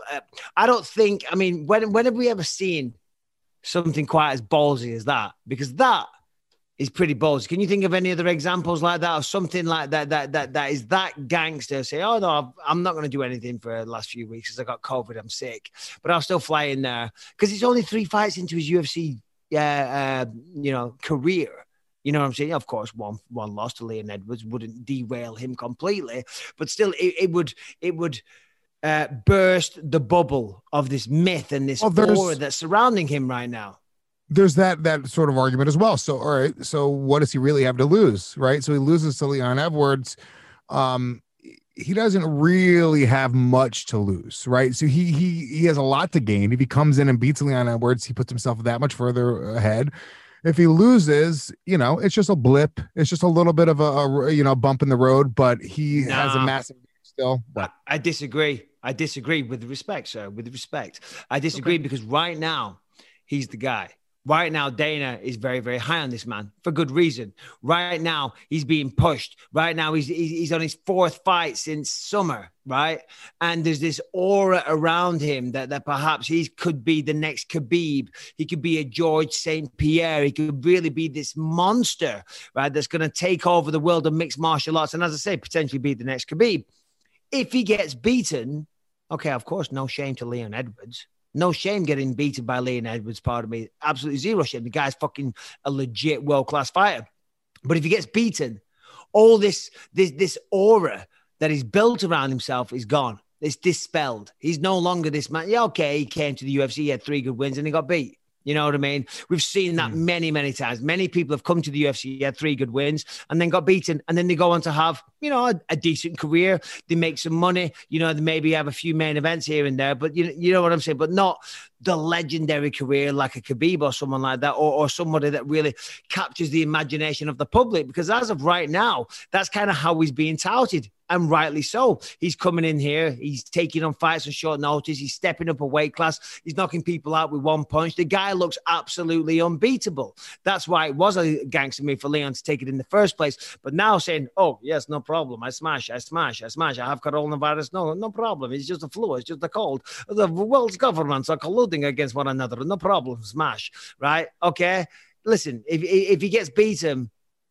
Speaker 6: I don't think, I mean, when, when have we ever seen something quite as ballsy as that? Because that is pretty ballsy. Can you think of any other examples like that, or something like that that that that is that gangster? Say, oh no, I'm not going to do anything for the last few weeks because I got COVID, I'm sick, but I'll still fly in there because he's only three fights into his U F C, uh, uh, you know, career. You know what I'm saying? Of course, one one loss to Leon Edwards wouldn't derail him completely, but still, it, it would it would. Uh, burst the bubble of this myth and this well, aura that's surrounding him right now.
Speaker 7: There's that that sort of argument as well. So, all right, so what does he really have to lose, right? So he loses to Leon Edwards. Um, he doesn't really have much to lose, right? So he he he has a lot to gain. If he comes in and beats Leon Edwards, he puts himself that much further ahead. If he loses, you know, it's just a blip. It's just a little bit of a, a you know bump in the road, but he nah, has a massive still. But
Speaker 6: I, I disagree. I disagree with respect, sir. With respect, I disagree okay. because right now he's the guy. Right now, Dana is very, very high on this man for good reason. Right now, he's being pushed. Right now, he's he's on his fourth fight since summer, right? And there's this aura around him that, that perhaps he could be the next Khabib. He could be a George Saint Pierre. He could really be this monster, right, that's going to take over the world of mixed martial arts. And as I say, potentially be the next Khabib. If he gets beaten, okay, of course, no shame to Leon Edwards. No shame getting beaten by Leon Edwards, pardon me. Absolutely zero shame. The guy's fucking a legit world-class fighter. But if he gets beaten, all this, this, this aura that he's built around himself is gone. It's dispelled. He's no longer this man. Yeah, okay, he came to the U F C, he had three good wins, and he got beat. You know what I mean? We've seen that mm. many, many times. Many people have come to the U F C, had three good wins, and then got beaten. And then they go on to have, you know, a, a decent career. They make some money. You know, they maybe have a few main events here and there. But you, you know what I'm saying? But not the legendary career like a Khabib or someone like that, or, or somebody that really captures the imagination of the public. Because as of right now, that's kind of how he's being touted. And rightly so. He's coming in here. He's taking on fights on short notice. He's stepping up a weight class. He's knocking people out with one punch. The guy looks absolutely unbeatable. That's why it was a gangster move for Leon to take it in the first place. But now saying, oh, yes, no problem. I smash, I smash, I smash. I have coronavirus. No, no problem. It's just a flu. It's just a cold. The world's governments are colluding against one another. No problem. Smash. Right? Okay. Listen, if, if he gets beaten,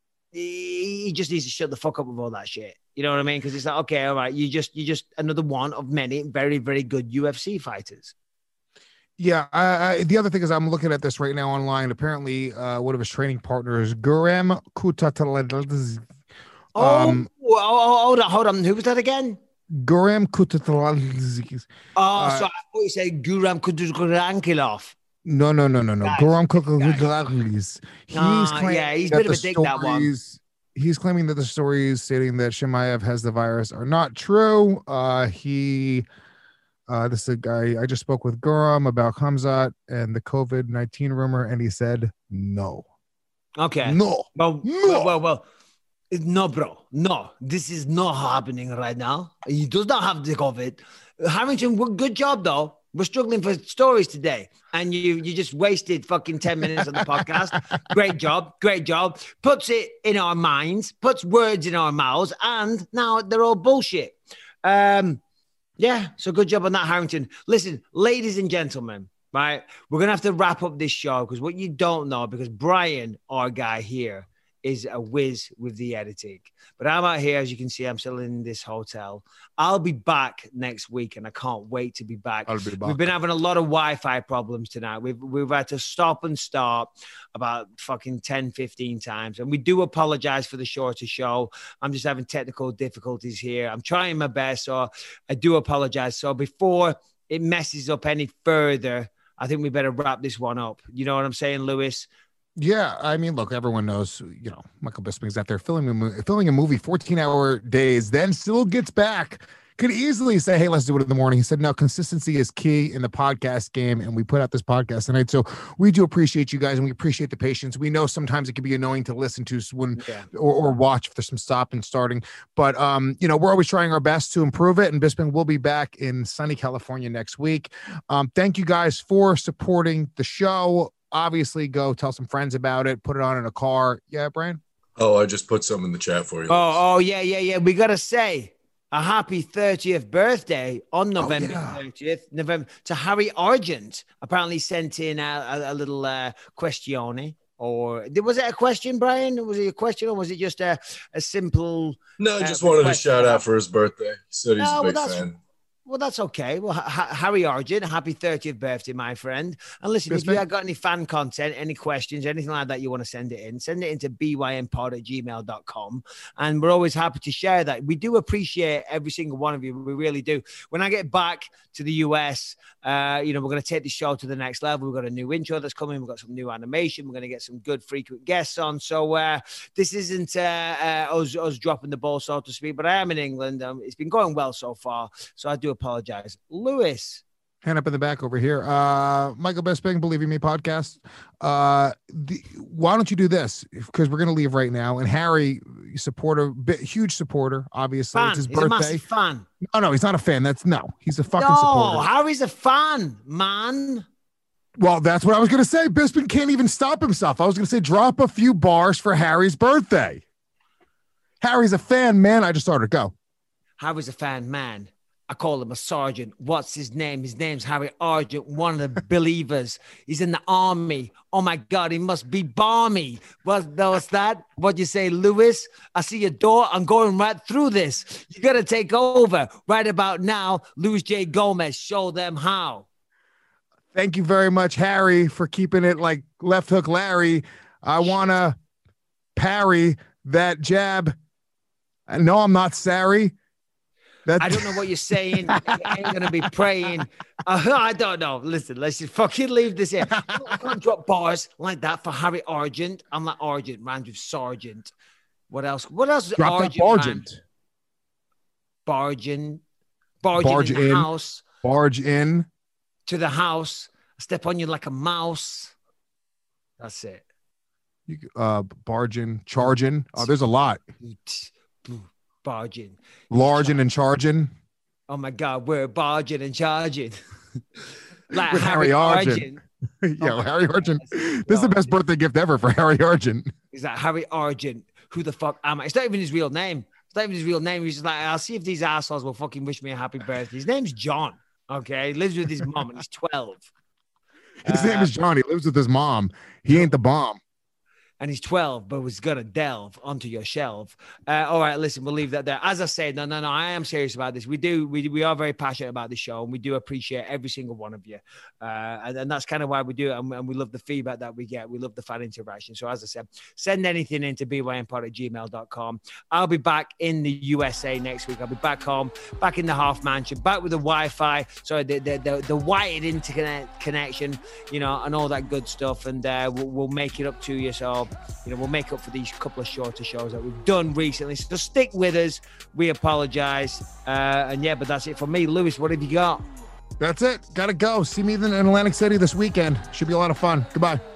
Speaker 6: he just needs to shut the fuck up with all that shit. You know what I mean? Because it's like, okay, all right, you just you just another one of many very, very good U F C fighters.
Speaker 7: Yeah. I, I, the other thing is I'm looking at this right now online. Apparently, uh, one of his training partners, Guram Kutateladze. Um,
Speaker 6: oh, oh, hold on, hold on. Who was that again?
Speaker 7: Guram Kutateladze.
Speaker 6: Oh,
Speaker 7: uh,
Speaker 6: so I thought you said Guram Kutateladze.
Speaker 7: No, no, no, no, no.
Speaker 6: Guys,
Speaker 7: Guram Kutateladze. He's
Speaker 6: uh,
Speaker 7: claiming
Speaker 6: yeah, he's a
Speaker 7: that
Speaker 6: bit of
Speaker 7: the
Speaker 6: a dick, that one.
Speaker 7: stories- He's claiming that the stories stating that Chimaev has the virus are not true. Uh, he, uh, this is a guy, I just spoke with Guram about Khamzat and the COVID nineteen rumor, and he said no.
Speaker 6: Okay.
Speaker 7: No.
Speaker 6: Well,
Speaker 7: No.
Speaker 6: well, well, well. No, bro. No, this is not happening right now. He does not have the COVID. Harrington, good job, though. We're struggling for stories today, and you you just wasted fucking ten minutes on the podcast. Great job, great job. Puts it in our minds, puts words in our mouths, and now they're all bullshit. Um, yeah, so good job on that, Harrington. Listen, ladies and gentlemen, right? We're gonna have to wrap up this show because what you don't know, because Brian, our guy here, is a whiz with the editing. But I'm out here, as you can see, I'm still in this hotel. I'll be back next week, and I can't wait to be back.
Speaker 7: I'll be back.
Speaker 6: We've been having a lot of Wi-Fi problems tonight. We've we've had to stop and start about fucking ten, fifteen times. And we do apologize for the shorter show. I'm just having technical difficulties here. I'm trying my best, so I do apologize. So before it messes up any further, I think we better wrap this one up. You know what I'm saying, Lewis?
Speaker 7: Yeah, I mean, look, everyone knows, you know, Michael Bisping's out there filming a, mo- filming a movie fourteen hour days, then still gets back. Could easily say, hey, let's do it in the morning. He said, no, consistency is key in the podcast game, and we put out this podcast tonight. So we do appreciate you guys, and we appreciate the patience. We know sometimes it can be annoying to listen to when
Speaker 6: Yeah.
Speaker 7: or, or watch if there's some stop and starting. But, um, you know, we're always trying our best to improve it, and Bisping will be back in sunny California next week. Um, thank you guys for supporting the show. Obviously, go tell some friends about it. Put it on in a car. Yeah, Brian?
Speaker 9: Oh, I just put some in the chat for you.
Speaker 6: Oh, oh yeah, yeah, yeah. We got to say a happy thirtieth birthday on November
Speaker 7: Oh, yeah.
Speaker 6: thirtieth, November to Harry Argent. Apparently sent in a, a, a little uh, questione. Or was it a question, Brian? Was it a question, or was it just a, a simple?
Speaker 9: No, I
Speaker 6: uh,
Speaker 9: just wanted to
Speaker 6: request?
Speaker 9: shout out for his birthday. He said he's
Speaker 6: No,
Speaker 9: a
Speaker 6: well,
Speaker 9: big
Speaker 6: that's-
Speaker 9: fan.
Speaker 6: Well, that's okay. Well, ha- Harry Argent, happy thirtieth birthday, my friend. And listen, if
Speaker 7: Bisping?
Speaker 6: you have got any fan content, any questions, anything like that you want to send it in, send it into b y m pod at gmail dot com. And we're always happy to share that. We do appreciate every single one of you. We really do. When I get back to the U S, uh, you know, we're going to take the show to the next level. We've got a new intro that's coming. We've got some new animation. We're going to get some good frequent guests on. So uh, this isn't uh, uh, us, us dropping the ball, so to speak, but I am in England. Um, it's been going well so far. So I do apologize. Lewis.
Speaker 7: Hand up in the back over here. Uh, Michael Bisping, Believe in Me podcast. Uh, the, why don't you do this? Because we're going to leave right now. And Harry, supporter, bit, huge supporter, obviously.
Speaker 6: Fan.
Speaker 7: It's his
Speaker 6: He's a
Speaker 7: birthday.
Speaker 6: massive fan.
Speaker 7: No, no, he's not a fan. That's no, he's a fucking
Speaker 6: No,
Speaker 7: supporter.
Speaker 6: Harry's a fan, man.
Speaker 7: Well, that's what I was going to say. Bisping can't even stop himself. I was going to say, drop a few bars for Harry's birthday. Harry's a fan, man. I just started. Go.
Speaker 6: Harry's a fan, man. I call him a sergeant. What's his name? His name's Harry Argent, one of the believers. He's in the army. Oh my God, he must be balmy. What was that? What'd you say, Lewis? I see your door. I'm going right through this. You got to take over right about now. Luis J. Gomez, show them how.
Speaker 7: Thank you very much, Harry, for keeping it like left hook Larry. I want to parry that jab. No, I'm not sorry. That
Speaker 6: I don't know what you're saying. I ain't going to be praying. Uh, I don't know. Listen, let's just fucking leave this here. I can't drop bars like that for Harry Argent. I'm like Argent, rhymes with Sergeant. What else? What else? is
Speaker 7: Drop that
Speaker 6: Argent rhyme?
Speaker 7: Bargent.
Speaker 6: Barging. Barging
Speaker 7: Barge
Speaker 6: in the
Speaker 7: in.
Speaker 6: house.
Speaker 7: Barge in.
Speaker 6: To the house. step on you like a mouse. That's it.
Speaker 7: You, uh, barging, charging. Oh, there's a lot.
Speaker 6: Barging.
Speaker 7: Larging and charging.
Speaker 6: Oh my God, we're barging and charging. Like
Speaker 7: With Harry, Harry Argent. Argent. yeah, oh Harry Argent. This God. is the best birthday gift ever for Harry Argent.
Speaker 6: He's like, Harry Argent. Who the fuck am I? It's not even his real name. It's not even his real name. He's just like, I'll see if these assholes will fucking wish me a happy birthday. His name's John. Okay. He lives with his mom and he's twelve.
Speaker 7: His uh, name is John. He lives with his mom. He ain't the bomb.
Speaker 6: And he's twelve, but was going to delve onto your shelf. Uh, all right, listen, we'll leave that there. As I said, no, no, no, I am serious about this. We do, we, we are very passionate about this show, and we do appreciate every single one of you. Uh, and, and that's kind of why we do it. And, and we love the feedback that we get. We love the fan interaction. So as I said, send anything in to b y n pod at gmail dot com. I'll be back in the U S A next week. I'll be back home, back in the half mansion, back with the Wi-Fi. Sorry, the, the, the, the wired internet connection, you know, and all that good stuff. And uh, we'll, we'll make it up to you. So, you know, we'll make up for these couple of shorter shows that we've done recently. So just stick with us. We apologize. Uh, and yeah, but that's it for me. Lewis, what have you got?
Speaker 7: That's it. Gotta go. See me in Atlantic City this weekend. Should be a lot of fun. Goodbye.